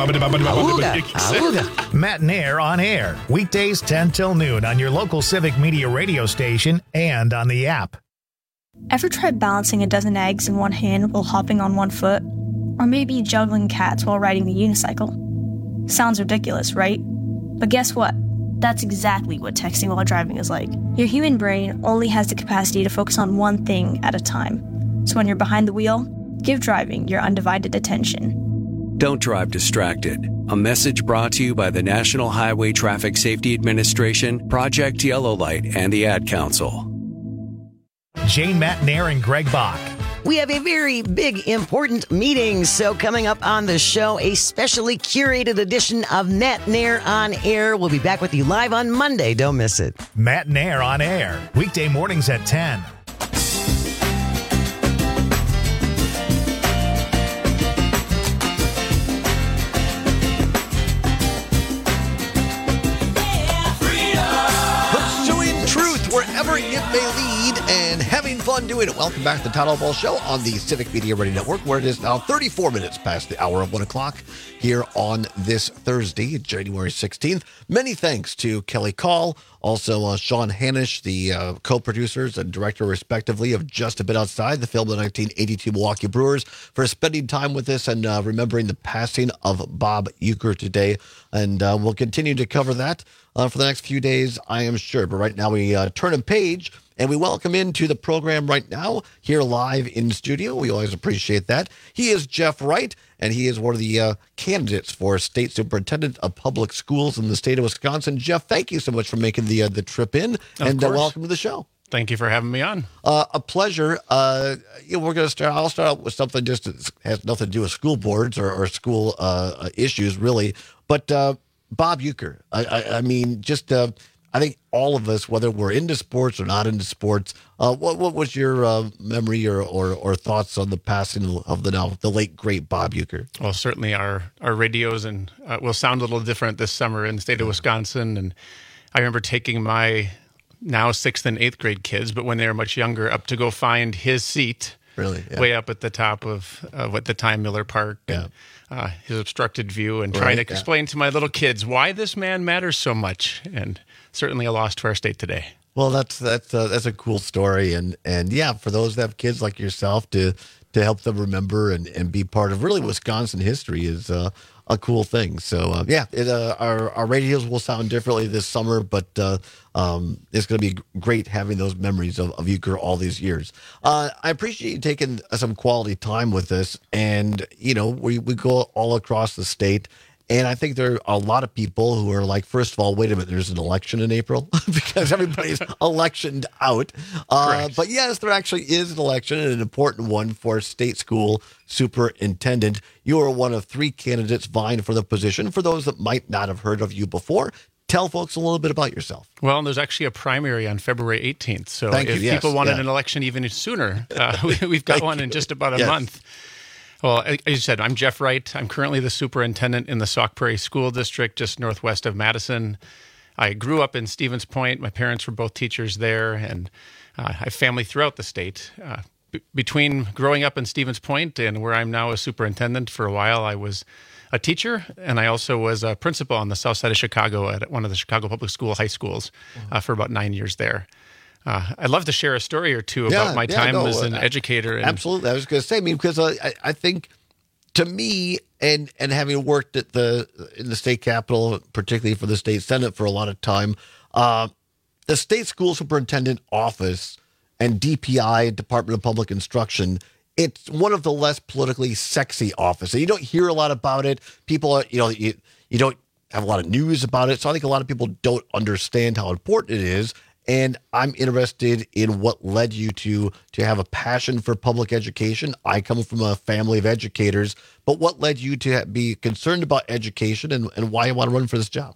Auga, auga. Matt Nair on air. Weekdays ten till noon on your local Civic Media radio station and on the app. Ever tried balancing a dozen eggs in one hand while hopping on one foot? Or maybe juggling cats while riding the unicycle? Sounds ridiculous, right? But guess what? That's exactly what texting while driving is like. Your human brain only has the capacity to focus on one thing at a time. So when you're behind the wheel, give driving your undivided attention. Don't drive distracted. A message brought to you by the National Highway Traffic Safety Administration, Project Yellow Light, and the Ad Council. Jane Matt Nair and Greg Bach. we have a very big, important meeting. So coming up on the show, a specially curated edition of Matt Nair on Air. We'll be back with you live on Monday. Don't miss it. Matt Nair on Air, weekday mornings at ten. Wherever it may lead and having fun doing it. Welcome back to the Todd Albaugh Show on the Civic Media Radio Network, where it is now thirty-four minutes past the hour of one o'clock here on this Thursday, January sixteenth. Many thanks to Kelly Call, also uh, Sean Hanish, the uh, co-producers and director, respectively, of Just a Bit Outside, the film of the nineteen eighty-two Milwaukee Brewers, for spending time with us and uh, remembering the passing of Bob Uecker today. And uh, we'll continue to cover that Uh, for the next few days, I am sure. But right now, we uh, turn a page and we welcome into the program right now, here live in studio. We always appreciate that. He is Jeff Wright, and he is one of the uh, candidates for State Superintendent of Public Schools in the state of Wisconsin. Jeff, thank you so much for making the uh, the trip in, of and uh, course. welcome to the show. Thank you for having me on. Uh, a pleasure. Uh, you know, we're going to start. I'll start out with something just that has nothing to do with school boards or, or school uh, issues, really. But uh, Bob Uecker, I, I, I mean, just uh, I think all of us, whether we're into sports or not into sports, uh, what what was your uh, memory or, or or thoughts on the passing of the now the late great Bob Uecker? Well, certainly our our radios and uh, will sound a little different this summer in the state of Wisconsin. And I remember taking my now sixth and eighth grade kids, but when they were much younger, up to go find his seat. Really, yeah. Way up at the top of, of at the time Miller Park, yeah. and, uh, his obstructed view, and Right, trying to yeah. explain to my little kids why this man matters so much, and certainly a loss to our state today. Well, that's that's uh, that's a cool story, and and yeah, for those that have kids like yourself to to help them remember and, and be part of really Wisconsin history is uh, a cool thing. So uh, yeah, it, uh, our our radios will sound differently this summer, but uh, um, it's going to be great having those memories of, of Uecker all these years. Uh, I appreciate you taking some quality time with us, and you know we we go all across the state. And I think there are a lot of people who are like, first of all, wait a minute, there's an election in April because everybody's electioned out. Uh, but yes, there actually is an election, and an important one for state school superintendent. You are one of three candidates vying for the position. For those that might not have heard of you before, tell folks a little bit about yourself. Well, there's actually a primary on February eighteenth. So Thank if you, yes, people wanted yeah. an election even sooner, uh, we, we've got Thank one you. in just about a Yes. month. Well, as you said, I'm Jeff Wright. I'm currently the superintendent in the Sauk Prairie School District, just northwest of Madison. I grew up in Stevens Point. My parents were both teachers there, and uh, I have family throughout the state. Uh, b- between growing up in Stevens Point and where I'm now a superintendent, for a while I was a teacher, and I also was a principal on the south side of Chicago at one of the Chicago Public School high schools uh, for about nine years there. Uh, I'd love to share a story or two about Yeah, my yeah, time no, as an uh, educator. And, Absolutely. I was going to say, I mean, because uh, I, I think to me, and and having worked at the in the state capitol, particularly for the state senate for a lot of time, uh, the state school superintendent office and D P I, Department of Public Instruction, it's one of the less politically sexy offices. You don't hear a lot about it. People, are, you know, you, you don't have a lot of news about it. So I think a lot of people don't understand how important it is. And I'm interested in what led you to to have a passion for public education. I come from a family of educators, but what led you to be concerned about education and, and why you want to run for this job?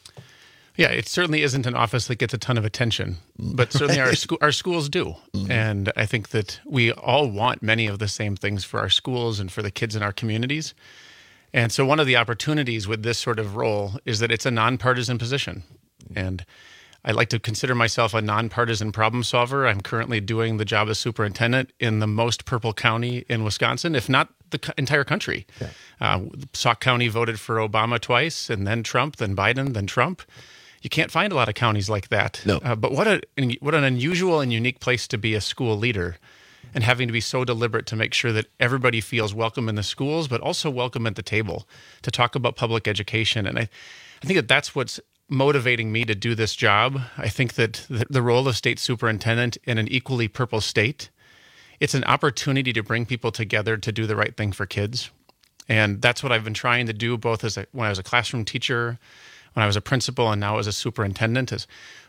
Yeah, it certainly isn't an office that gets a ton of attention, but certainly our scho- our schools do. Mm-hmm. And I think that we all want many of the same things for our schools and for the kids in our communities. And so one of the opportunities with this sort of role is that it's a nonpartisan position. And I like to consider myself a nonpartisan problem solver. I'm currently doing the job as superintendent in the most purple county in Wisconsin, if not the co- entire country. Yeah. Uh, Sauk County voted for Obama twice, and then Trump, then Biden, then Trump. You can't find a lot of counties like that. No. Uh, but what a what an unusual and unique place to be a school leader, and having to be so deliberate to make sure that everybody feels welcome in the schools, but also welcome at the table to talk about public education. And I, I think that that's what's motivating me to do this job. I think that the, the role of state superintendent in an equally purple state, it's an opportunity to bring people together to do the right thing for kids. And that's what I've been trying to do, both as a, when I was a classroom teacher, when I was a principal, and now as a superintendent, is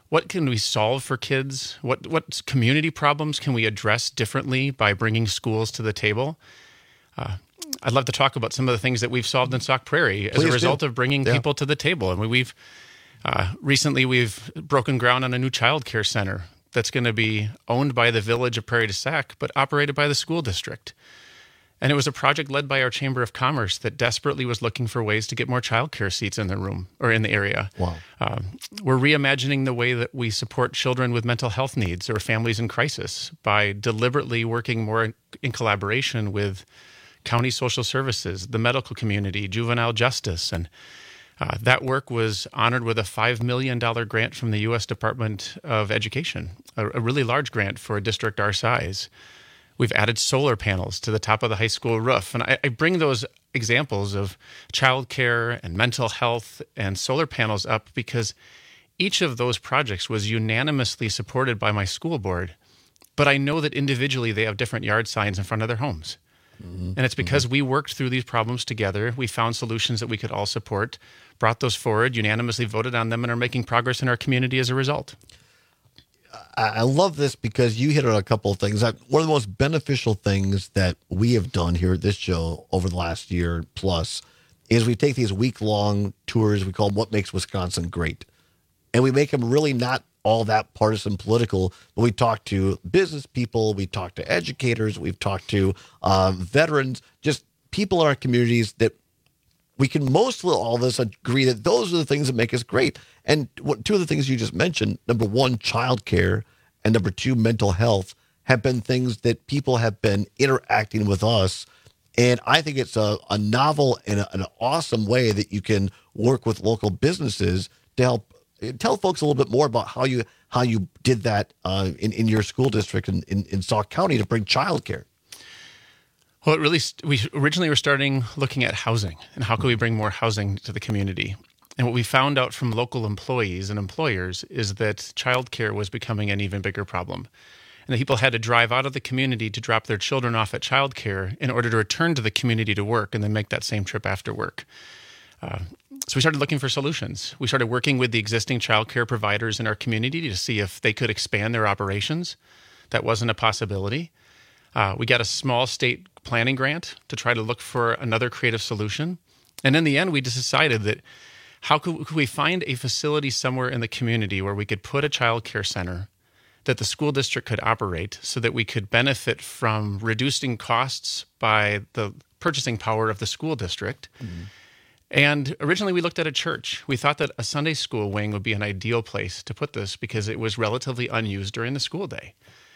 what can we solve for kids? What what community problems can we address differently by bringing schools to the table? Uh, I'd love to talk about some of the things that we've solved in Sauk Prairie as Please a result do. of bringing Yeah. people to the table. I mean, we've uh, recently we've broken ground on a new child care center that's going to be owned by the village of Prairie du Sac, but operated by the school district. And it was a project led by our Chamber of Commerce that desperately was looking for ways to get more childcare seats in the room or in the area. Wow. Um, we're reimagining the way that we support children with mental health needs or families in crisis by deliberately working more in, in collaboration with county social services, the medical community, juvenile justice. And uh, that work was honored with a five million dollars grant from the U S Department of Education, a, a really large grant for a district our size. We've added solar panels to the top of the high school roof. And I, I bring those examples of childcare and mental health and solar panels up because each of those projects was unanimously supported by my school board. But I know that individually they have different yard signs in front of their homes. Mm-hmm. And it's because mm-hmm. we worked through these problems together. We found solutions that we could all support, brought those forward, unanimously voted on them, and are making progress in our community as a result. I love this because you hit on a couple of things. One of the most beneficial things that we have done here at this show over the last year plus is we take these week-long tours. We call them What Makes Wisconsin Great. And we make them really not all that partisan political, but we talk to business people, we talk to educators, we've talked to uh, veterans, just people in our communities that we can mostly all of us agree that those are the things that make us great. And what, two of the things you just mentioned, number one, childcare, and number two, mental health, have been things that people have been interacting with us. And I think it's a, a novel and a, an awesome way that you can work with local businesses to help tell folks a little bit more about how you how you did that uh, in, in your school district in, in, in Sauk County to bring childcare. Well, it really, we originally were starting looking at housing and how could we bring more housing to the community. And what we found out from local employees and employers is that childcare was becoming an even bigger problem. And that people had to drive out of the community to drop their children off at childcare in order to return to the community to work and then make that same trip after work. Uh, so we started looking for solutions. We started working with the existing childcare providers in our community to see if they could expand their operations. That wasn't a possibility. Uh, we got a small state planning grant to try to look for another creative solution. And in the end, we just decided that how could, could we find a facility somewhere in the community where we could put a child care center that the school district could operate so that we could benefit from reducing costs by the purchasing power of the school district. Mm-hmm. And originally we looked at a church. We thought that a Sunday school wing would be an ideal place to put this because it was relatively unused during the school day.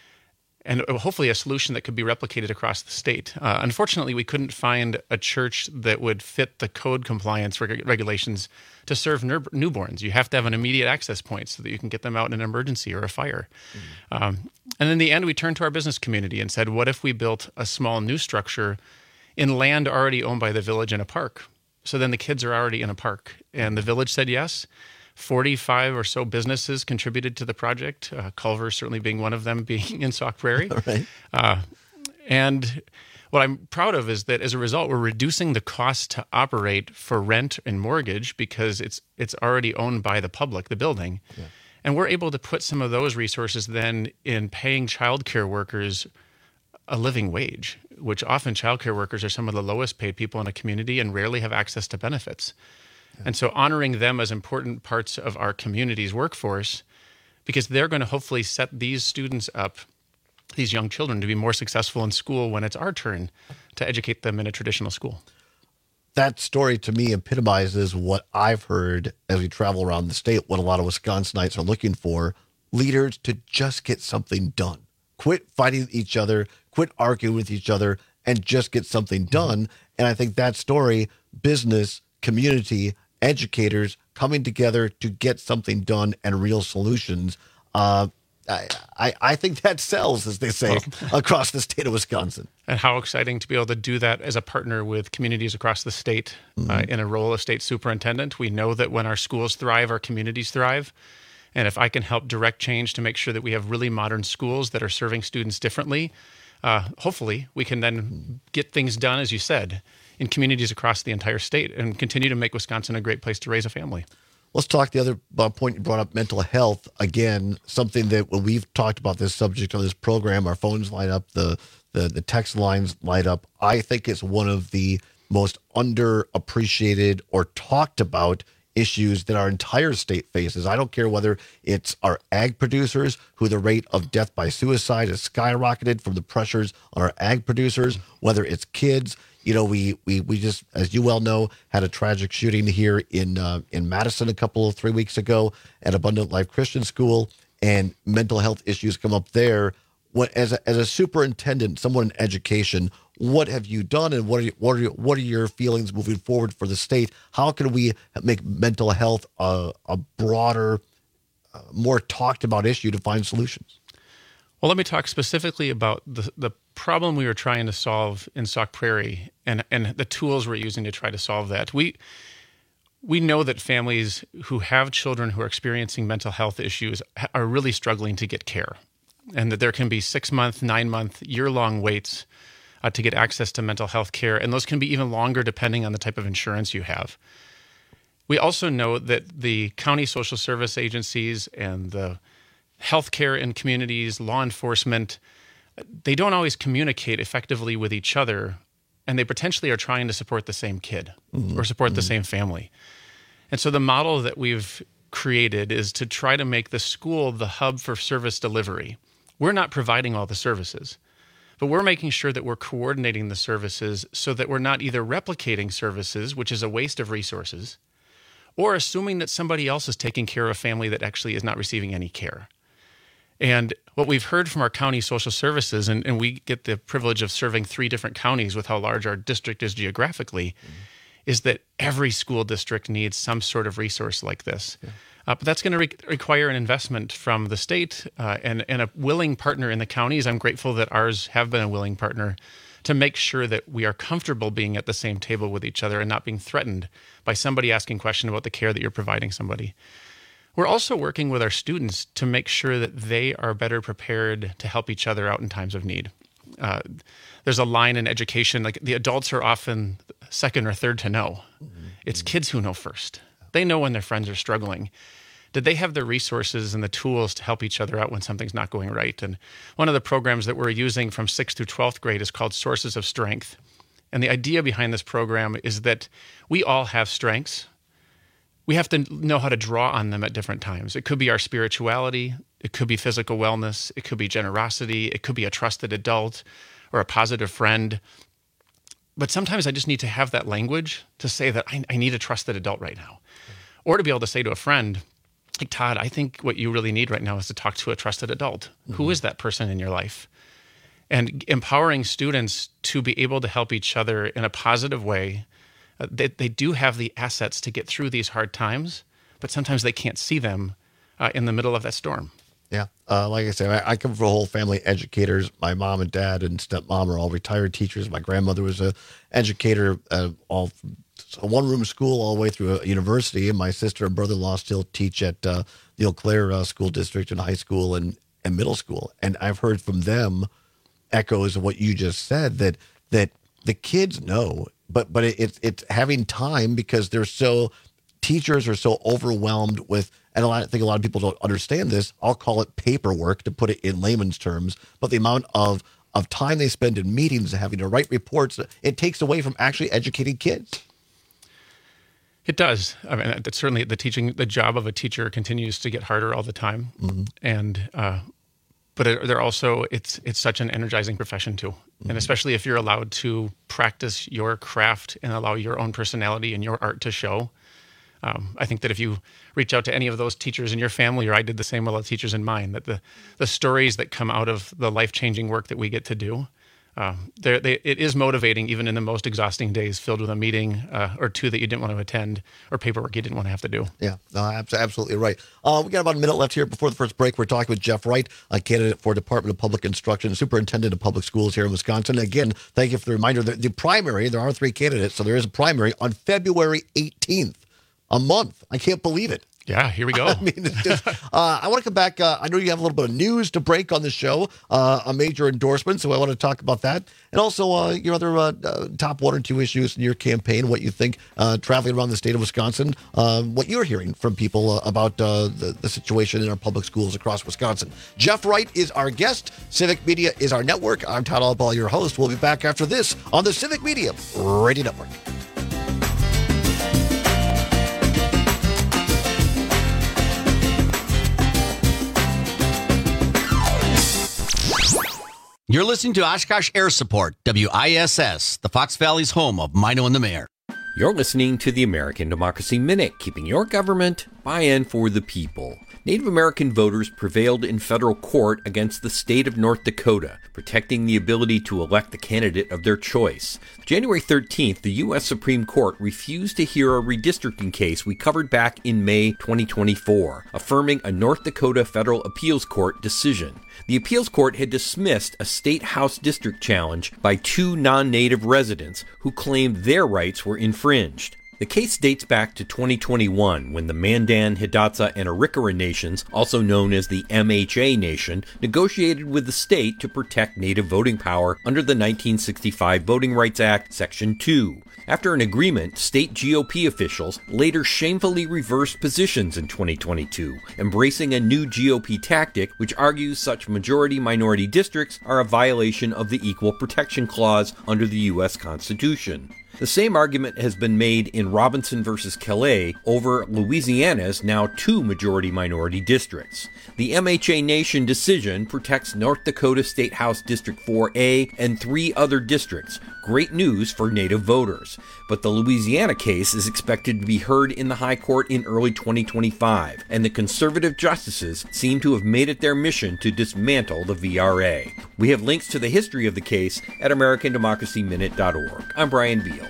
And hopefully a solution that could be replicated across the state. Uh, unfortunately, we couldn't find a church that would fit the code compliance reg- regulations to serve ner- newborns. You have to have an immediate access point so that you can get them out in an emergency or a fire. Mm-hmm. Um, and in the end, we turned to our business community and said, what if we built a small new structure in land already owned by the village in a park? So then the kids are already in a park. And the village said yes. forty-five or so businesses contributed to the project, uh, Culver certainly being one of them, being in Sauk Prairie. Right. Uh, and what I'm proud of is that as a result, we're reducing the cost to operate for rent and mortgage because it's it's already owned by the public, the building. Yeah. And we're able to put some of those resources then in paying childcare workers a living wage, which often childcare workers are some of the lowest paid people in a community and rarely have access to benefits. And so honoring them as important parts of our community's workforce, because they're going to hopefully set these students up, these young children, to be more successful in school when it's our turn to educate them in a traditional school. That story to me epitomizes what I've heard as we travel around the state, what a lot of Wisconsinites are looking for, leaders to just get something done. Quit fighting each other, quit arguing with each other, and just get something done. And I think that story, business, community, educators coming together to get something done and real solutions. Uh, I, I, I think that sells, as they say, well, across the state of Wisconsin. And how exciting to be able to do that as a partner with communities across the state mm-hmm. uh, in a role of state superintendent. We know that when our schools thrive, our communities thrive. And if I can help direct change to make sure that we have really modern schools that are serving students differently, uh, hopefully we can then get things done, as you said, in communities across the entire state and continue to make Wisconsin a great place to raise a family. Let's talk the other uh, point you brought up, mental health. Again, something that when we've talked about this subject on this program, our phones light up, the, the, the text lines light up. I think it's one of the most underappreciated or talked about issues that our entire state faces. I don't care whether it's our ag producers, who the rate of death by suicide has skyrocketed from the pressures on our ag producers, whether it's kids. You know, we we we just, as you well know, had a tragic shooting here in uh, in Madison a couple of three weeks ago at Abundant Life Christian School, and mental health issues come up there. What as a, as a superintendent, someone in education, what have you done, and what are you, what are you, what are your feelings moving forward for the state? How can we make mental health a, a broader, uh, more talked about issue to find solutions? Well, let me talk specifically about the the problem we were trying to solve in Sauk Prairie and, and the tools we're using to try to solve that. We we know that families who have children who are experiencing mental health issues are really struggling to get care, and that there can be six-month, nine-month, year-long waits uh, to get access to mental health care, and those can be even longer depending on the type of insurance you have. We also know that the county social service agencies and the healthcare in communities, law enforcement, they don't always communicate effectively with each other, and they potentially are trying to support the same kid mm-hmm. or support mm-hmm. the same family. And so the model that we've created is to try to make the school the hub for service delivery. We're not providing all the services, but we're making sure that we're coordinating the services so that we're not either replicating services, which is a waste of resources, or assuming that somebody else is taking care of a family that actually is not receiving any care. And what we've heard from our county social services, and, and we get the privilege of serving three different counties with how large our district is geographically, mm-hmm. is that every school district needs some sort of resource like this. Yeah. Uh, but that's going to re- require an investment from the state uh, and, and a willing partner in the counties. I'm grateful that ours have been a willing partner to make sure that we are comfortable being at the same table with each other and not being threatened by somebody asking questions about the care that you're providing somebody. We're also working with our students to make sure that they are better prepared to help each other out in times of need. Uh, there's a line in education, like the adults are often second or third to know. Mm-hmm. It's kids who know first. They know when their friends are struggling. Did they have the resources and the tools to help each other out when something's not going right? And one of the programs that we're using from sixth through twelfth grade is called Sources of Strength. And the idea behind this program is that we all have strengths. We have to know how to draw on them at different times. It could be our spirituality. It could be physical wellness. It could be generosity. It could be a trusted adult or a positive friend. But sometimes I just need to have that language to say that I, I need a trusted adult right now. Or to be able to say to a friend, like, Todd, I think what you really need right now is to talk to a trusted adult. Mm-hmm. Who is that person in your life? And empowering students to be able to help each other in a positive way. They, they do have the assets to get through these hard times, but sometimes they can't see them uh, in the middle of that storm. Yeah. Uh, like I said, I, I come from a whole family of educators. My mom and dad and stepmom are all retired teachers. My grandmother was an educator, uh, all from a one-room school all the way through a university. And my sister and brother-in-law still teach at uh, the Eau Claire uh, School District in high school and, and middle school. And I've heard from them echoes of what you just said, that that the kids know. But but it, it's it's having time because they're so teachers are so overwhelmed with, and a lot, I think a lot of people don't understand this. I'll call it paperwork to put it in layman's terms, but the amount of of time they spend in meetings, having to write reports, it takes away from actually educating kids. It does. I mean, it's certainly the teaching, the job of a teacher continues to get harder all the time, mm-hmm. and uh, but it, they're also it's it's such an energizing profession too. And especially if you're allowed to practice your craft and allow your own personality and your art to show. Um, I think that if you reach out to any of those teachers in your family, or I did the same with the teachers in mine, that the, the stories that come out of the life-changing work that we get to do, um, they, it is motivating even in the most exhausting days filled with a meeting uh, or two that you didn't want to attend or paperwork you didn't want to have to do. Yeah, no, absolutely right. Uh, we got about a minute left here before the first break. We're talking with Jeff Wright, a candidate for Department of Public Instruction, Superintendent of Public Schools here in Wisconsin. Again, thank you for the reminder that the primary, there are three candidates, so there is a primary on February eighteenth, a month. I can't believe it. Yeah, here we go. I mean, it's just, uh, I want to come back. Uh, I know you have a little bit of news to break on the show, uh, a major endorsement, so I want to talk about that. And also uh, your other uh, uh, top one or two issues in your campaign, what you think uh, traveling around the state of Wisconsin, uh, what you're hearing from people uh, about uh, the, the situation in our public schools across Wisconsin. Jeff Wright is our guest. Civic Media is our network. I'm Todd Albaugh, your host. We'll be back after this on the Civic Media Radio Network. You're listening to Oshkosh Air Support, W I S S, the Fox Valley's home of Mino and the Mayor. You're listening to the American Democracy Minute, keeping your government by and for the people. Native American voters prevailed in federal court against the state of North Dakota, protecting the ability to elect the candidate of their choice. January thirteenth, the U S Supreme Court refused to hear a redistricting case we covered back in May twenty twenty-four, affirming a North Dakota Federal Appeals Court decision. The appeals court had dismissed a state house district challenge by two non-native residents who claimed their rights were infringed. The case dates back to twenty twenty-one, when the Mandan, Hidatsa, and Arikara nations, also known as the M H A Nation, negotiated with the state to protect native voting power under the nineteen sixty-five Voting Rights Act, Section two. After an agreement, state G O P officials later shamefully reversed positions in twenty twenty-two, embracing a new G O P tactic which argues such majority-minority districts are a violation of the Equal Protection Clause under the U S Constitution. The same argument has been made in Robinson versus Calais over Louisiana's now two majority-minority districts. The M H A Nation decision protects North Dakota State House District four A and three other districts. Great news for Native voters. But the Louisiana case is expected to be heard in the High Court in early twenty twenty-five, and the conservative justices seem to have made it their mission to dismantle the V R A. We have links to the history of the case at American Democracy Minute dot org. I'm Brian Beal.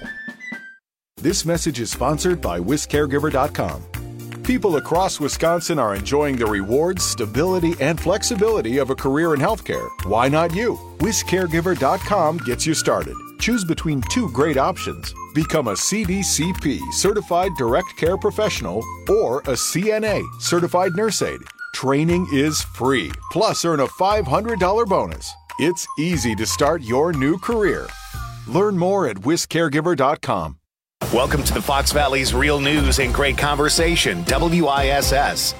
This message is sponsored by Wis Caregiver dot com. People across Wisconsin are enjoying the rewards, stability, and flexibility of a career in healthcare. Why not you? Wis Caregiver dot com gets you started. Choose between two great options. Become a C D C P, Certified Direct Care Professional, or a C N A, Certified Nurse Aide. Training is free, plus earn a five hundred dollars bonus. It's easy to start your new career. Learn more at Wis Caregiver dot com. Welcome to the Fox Valley's real news and great conversation, W I S S.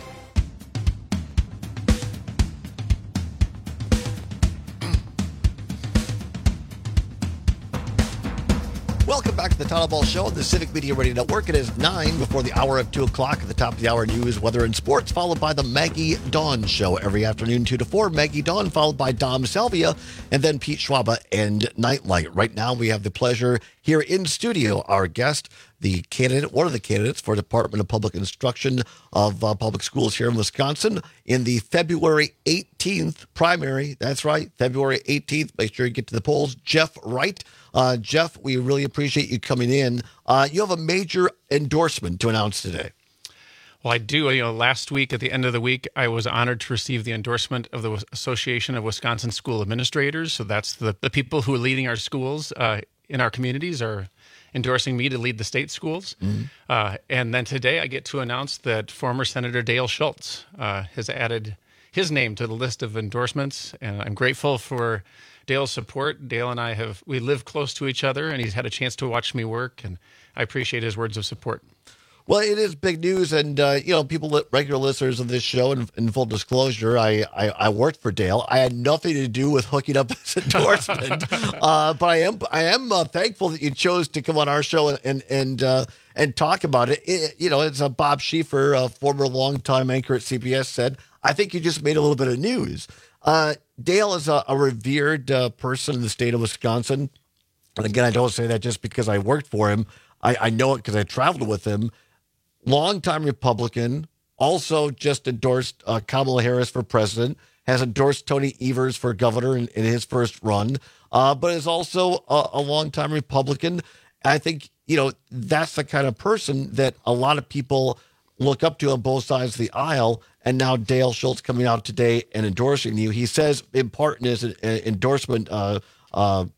Welcome back to the Todd Albaugh Show on the Civic Media Radio Network. It is nine before the hour of two o'clock. At the top of the hour, news, weather, and sports, followed by the Maggie Dawn Show every afternoon, two to four. Maggie Dawn, followed by Dom Salvia, and then Pete Schwaba and Nightlight. Right now, we have the pleasure here in studio, our guest, the candidate, one of the candidates for Department of Public Instruction of uh, Public Schools here in Wisconsin in the February eighteenth primary. That's right, February eighteenth. Make sure you get to the polls. Jeff Wright. Uh, Jeff, we really appreciate you coming in. Uh, you have a major endorsement to announce today. Well, I do. You know, last week, at the end of the week, I was honored to receive the endorsement of the Association of Wisconsin School Administrators. So that's the, the people who are leading our schools uh, in our communities are endorsing me to lead the state schools. Mm-hmm. Uh, and then today I get to announce that former Senator Dale Schultz uh, has added his name to the list of endorsements. And I'm grateful for Dale's support. Dale and I have, we live close to each other, and he's had a chance to watch me work, and I appreciate his words of support. Well, it is big news, and, uh, you know, people, regular listeners of this show, in, in full disclosure, I, I, I worked for Dale. I had nothing to do with hooking up this endorsement, uh, but I am I am uh, thankful that you chose to come on our show and and and, uh, and talk about it. it. You know, it's uh, Bob Schieffer, a former longtime anchor at C B S, said, I think you just made a little bit of news. Uh, Dale is a, a revered uh, person in the state of Wisconsin. And again, I don't say that just because I worked for him. I, I know it because I traveled with him. Longtime Republican, also just endorsed uh, Kamala Harris for president, has endorsed Tony Evers for governor in, in his first run, uh, but is also a, a longtime Republican. I think, you know, that's the kind of person that a lot of people look up to on both sides of the aisle. And now Dale Schultz coming out today and endorsing you. He says, in part in his uh, endorsement uh, uh,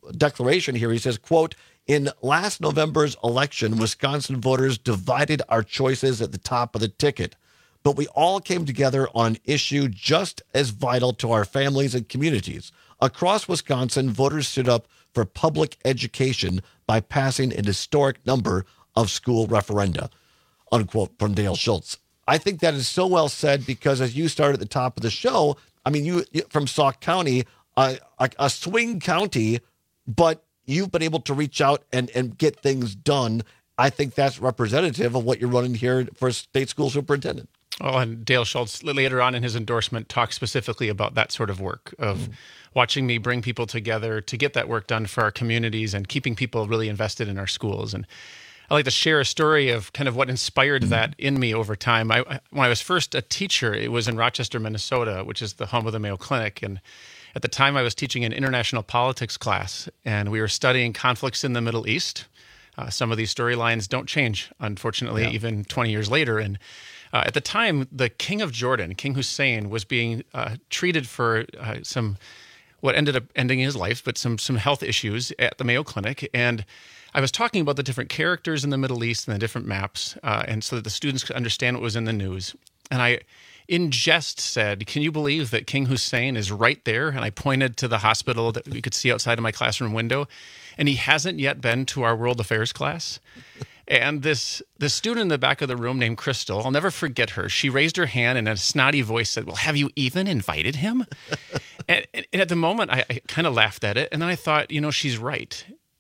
declaration here. He says, quote, in last November's election, Wisconsin voters divided our choices at the top of the ticket, but we all came together on an issue just as vital to our families and communities. Across Wisconsin, voters stood up for public education by passing an historic number of school referenda, unquote, from Dale Schultz. I think that is so well said because as you started at the top of the show, I mean, you from Sauk County, uh, a, a swing county, but you've been able to reach out and, and get things done. I think that's representative of what you're running here for state school superintendent. Oh, and Dale Schultz later on in his endorsement talked specifically about that sort of work of mm. watching me bring people together to get that work done for our communities and keeping people really invested in our schools. And I like to share a story of kind of what inspired mm. that in me over time. I, when I was first a teacher, it was in Rochester, Minnesota, which is the home of the Mayo Clinic. And at the time, I was teaching an international politics class, and we were studying conflicts in the Middle East. Uh, some of these storylines don't change, unfortunately, yeah. even twenty years later. And uh, at the time, the King of Jordan, King Hussein, was being uh, treated for uh, some what ended up ending his life, but some some health issues at the Mayo Clinic. And I was talking about the different characters in the Middle East and the different maps, uh, and so that the students could understand what was in the news. And I, in jest, said, can you believe that King Hussein is right there? And I pointed to the hospital that we could see outside of my classroom window, and he hasn't yet been to our world affairs class. And this this student in the back of the room named Crystal, I'll never forget her. She raised her hand and in a snotty voice said, well, have you even invited him? and, and at the moment, I, I kind of laughed at it. And then I thought, you know, she's right.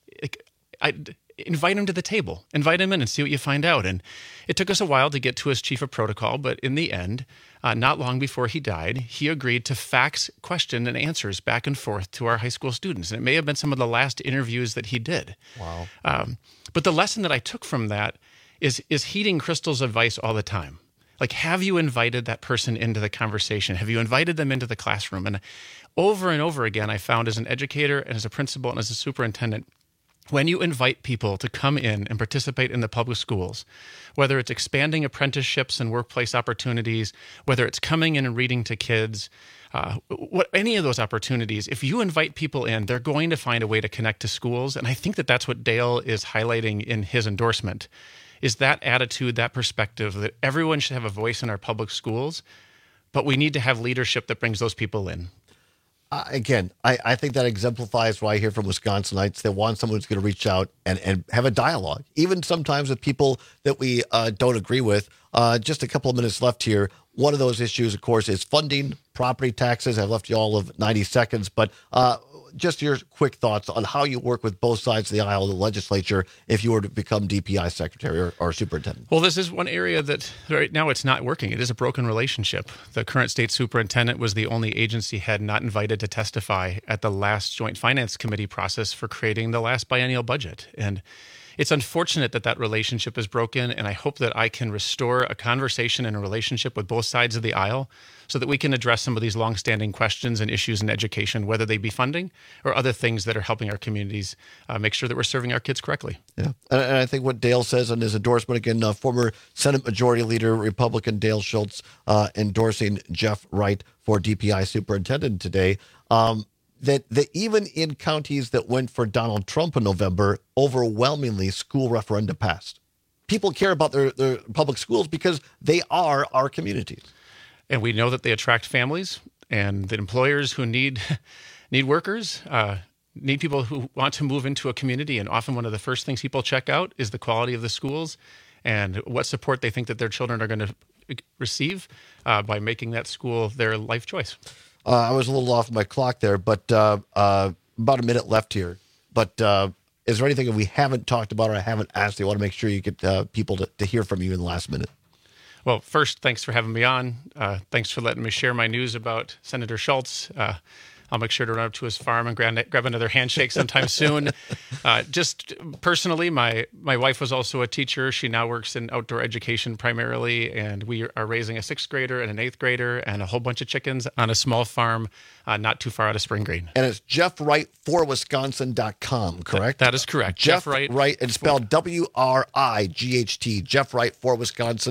I invite him to the table, invite him in and see what you find out. And it took us a while to get to his chief of protocol, but in the end, uh, not long before he died, he agreed to fax question and answers back and forth to our high school students. And it may have been some of the last interviews that he did. Wow. Um, but the lesson that I took from that is, is heeding Crystal's advice all the time. Like, have you invited that person into the conversation? Have you invited them into the classroom? And over and over again, I found as an educator and as a principal and as a superintendent, when you invite people to come in and participate in the public schools, whether it's expanding apprenticeships and workplace opportunities, whether it's coming in and reading to kids, uh, what any of those opportunities, if you invite people in, they're going to find a way to connect to schools. And I think that that's what Dale is highlighting in his endorsement, is that attitude, that perspective that everyone should have a voice in our public schools, but we need to have leadership that brings those people in. Uh, again, I, I think that exemplifies what I hear from Wisconsinites. They want someone who's going to reach out and, and have a dialogue, even sometimes with people that we uh, don't agree with. Uh, just a couple of minutes left here. One of those issues, of course, is funding, property taxes. I've left you all of ninety seconds, but uh, just your quick thoughts on how you work with both sides of the aisle of the legislature if you were to become D P I secretary or, or superintendent. Well, this is one area that right now it's not working. It is a broken relationship. The current state superintendent was the only agency head not invited to testify at the last Joint Finance Committee process for creating the last biennial budget. And it's unfortunate that that relationship is broken, and I hope that I can restore a conversation and a relationship with both sides of the aisle so that we can address some of these longstanding questions and issues in education, whether they be funding or other things that are helping our communities uh, make sure that we're serving our kids correctly. Yeah, and, and I think what Dale says in his endorsement, again, uh, former Senate Majority Leader, Republican Dale Schultz, uh, endorsing Jeff Wright for D P I superintendent today, um, that, that even in counties that went for Donald Trump in November, overwhelmingly school referenda passed. People care about their, their public schools because they are our communities. And we know that they attract families and that employers who need need workers, uh, need people who want to move into a community. And often one of the first things people check out is the quality of the schools and what support they think that their children are going to receive uh, by making that school their life choice. Uh, I was a little off my clock there, but uh, uh, about a minute left here. But uh, is there anything that we haven't talked about or I haven't asked? I want to make sure you get uh, people to, to hear from you in the last minute. Well, first, thanks for having me on. Uh, thanks for letting me share my news about Senator Schultz. Uh, I'll make sure to run up to his farm and grab, grab another handshake sometime soon. Uh, just personally, my, my wife was also a teacher. She now works in outdoor education primarily, and we are raising a sixth grader and an eighth grader and a whole bunch of chickens on a small farm uh, not too far out of Spring Green. And it's Jeff Wright for Wisconsin dot com, correct? That, that is correct. Jeff, Jeff Wright. Wright. It's spelled W R I G H T, Jeff Wright for Wisconsin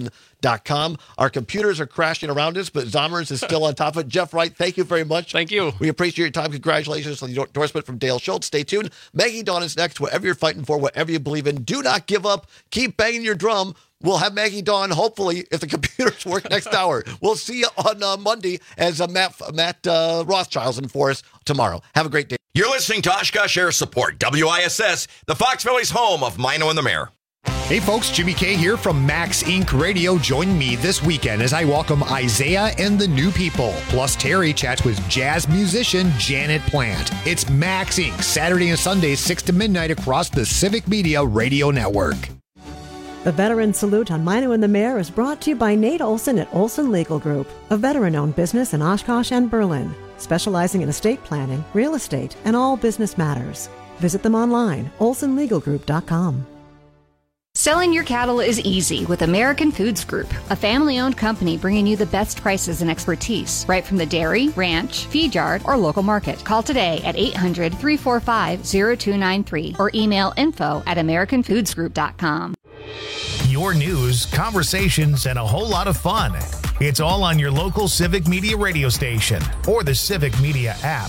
dot com. Our computers are crashing around us, but Zommers is still on top of it. Jeff Wright, thank you very much. Thank you. We appreciate your time. Congratulations on the endorsement from Dale Schultz. Stay tuned. Maggie Dawn is next. Whatever you're fighting for, whatever you believe in, do not give up. Keep banging your drum. We'll have Maggie Dawn, hopefully, if the computers work next hour. We'll see you on uh, Monday as uh, Matt, Matt uh, Rothschild's in for us tomorrow. Have a great day. You're listening to Oshkosh Air Support, W I S S, the Fox Valley's home of Mino and the Mayor. Hey folks, Jimmy K here from Max Incorporated. Radio. Join me this weekend as I welcome Isaiah and the New People. Plus Terry chats with jazz musician Janet Plant. It's Max Incorporated, Saturday and Sunday, six to midnight across the Civic Media Radio Network. The Veteran Salute on Mino and the Mayor is brought to you by Nate Olson at Olson Legal Group, a veteran-owned business in Oshkosh and Berlin, specializing in estate planning, real estate, and all business matters. Visit them online, olson legal group dot com. Selling your cattle is easy with American Foods Group, a family-owned company bringing you the best prices and expertise right from the dairy, ranch, feed yard, or local market. Call today at eight hundred, three four five, zero two nine three or email info at american foods group dot com. Your news, conversations, and a whole lot of fun. It's all on your local Civic Media radio station or the Civic Media app.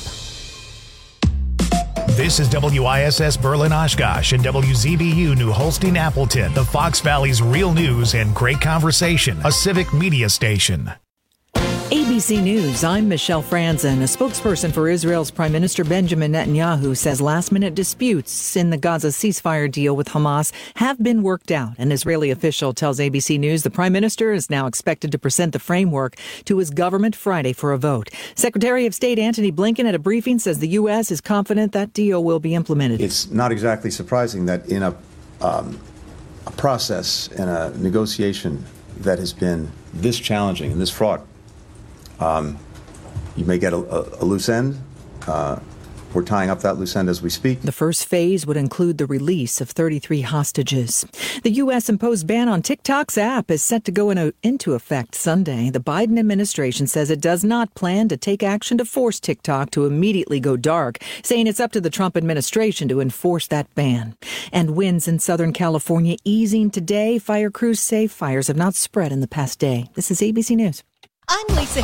This is W I S S Berlin Oshkosh and W Z B U New Holstein Appleton, the Fox Valley's real news and great conversation, a Civic Media station. A B C News, I'm Michelle Franzen. A spokesperson for Israel's Prime Minister Benjamin Netanyahu says last-minute disputes in the Gaza ceasefire deal with Hamas have been worked out. An Israeli official tells A B C News the Prime Minister is now expected to present the framework to his government Friday for a vote. Secretary of State Antony Blinken at a briefing says the U S is confident that deal will be implemented. It's not exactly surprising that in a, um, a process and a negotiation that has been this challenging and this fraught, Um, you may get a, a, a loose end. Uh, we're tying up that loose end as we speak. The first phase would include the release of thirty-three hostages. The U S imposed ban on TikTok's app is set to go in a, into effect Sunday. The Biden administration says it does not plan to take action to force TikTok to immediately go dark, saying it's up to the Trump administration to enforce that ban. And winds in Southern California easing today. Fire crews say fires have not spread in the past day. This is A B C News. I'm Lisa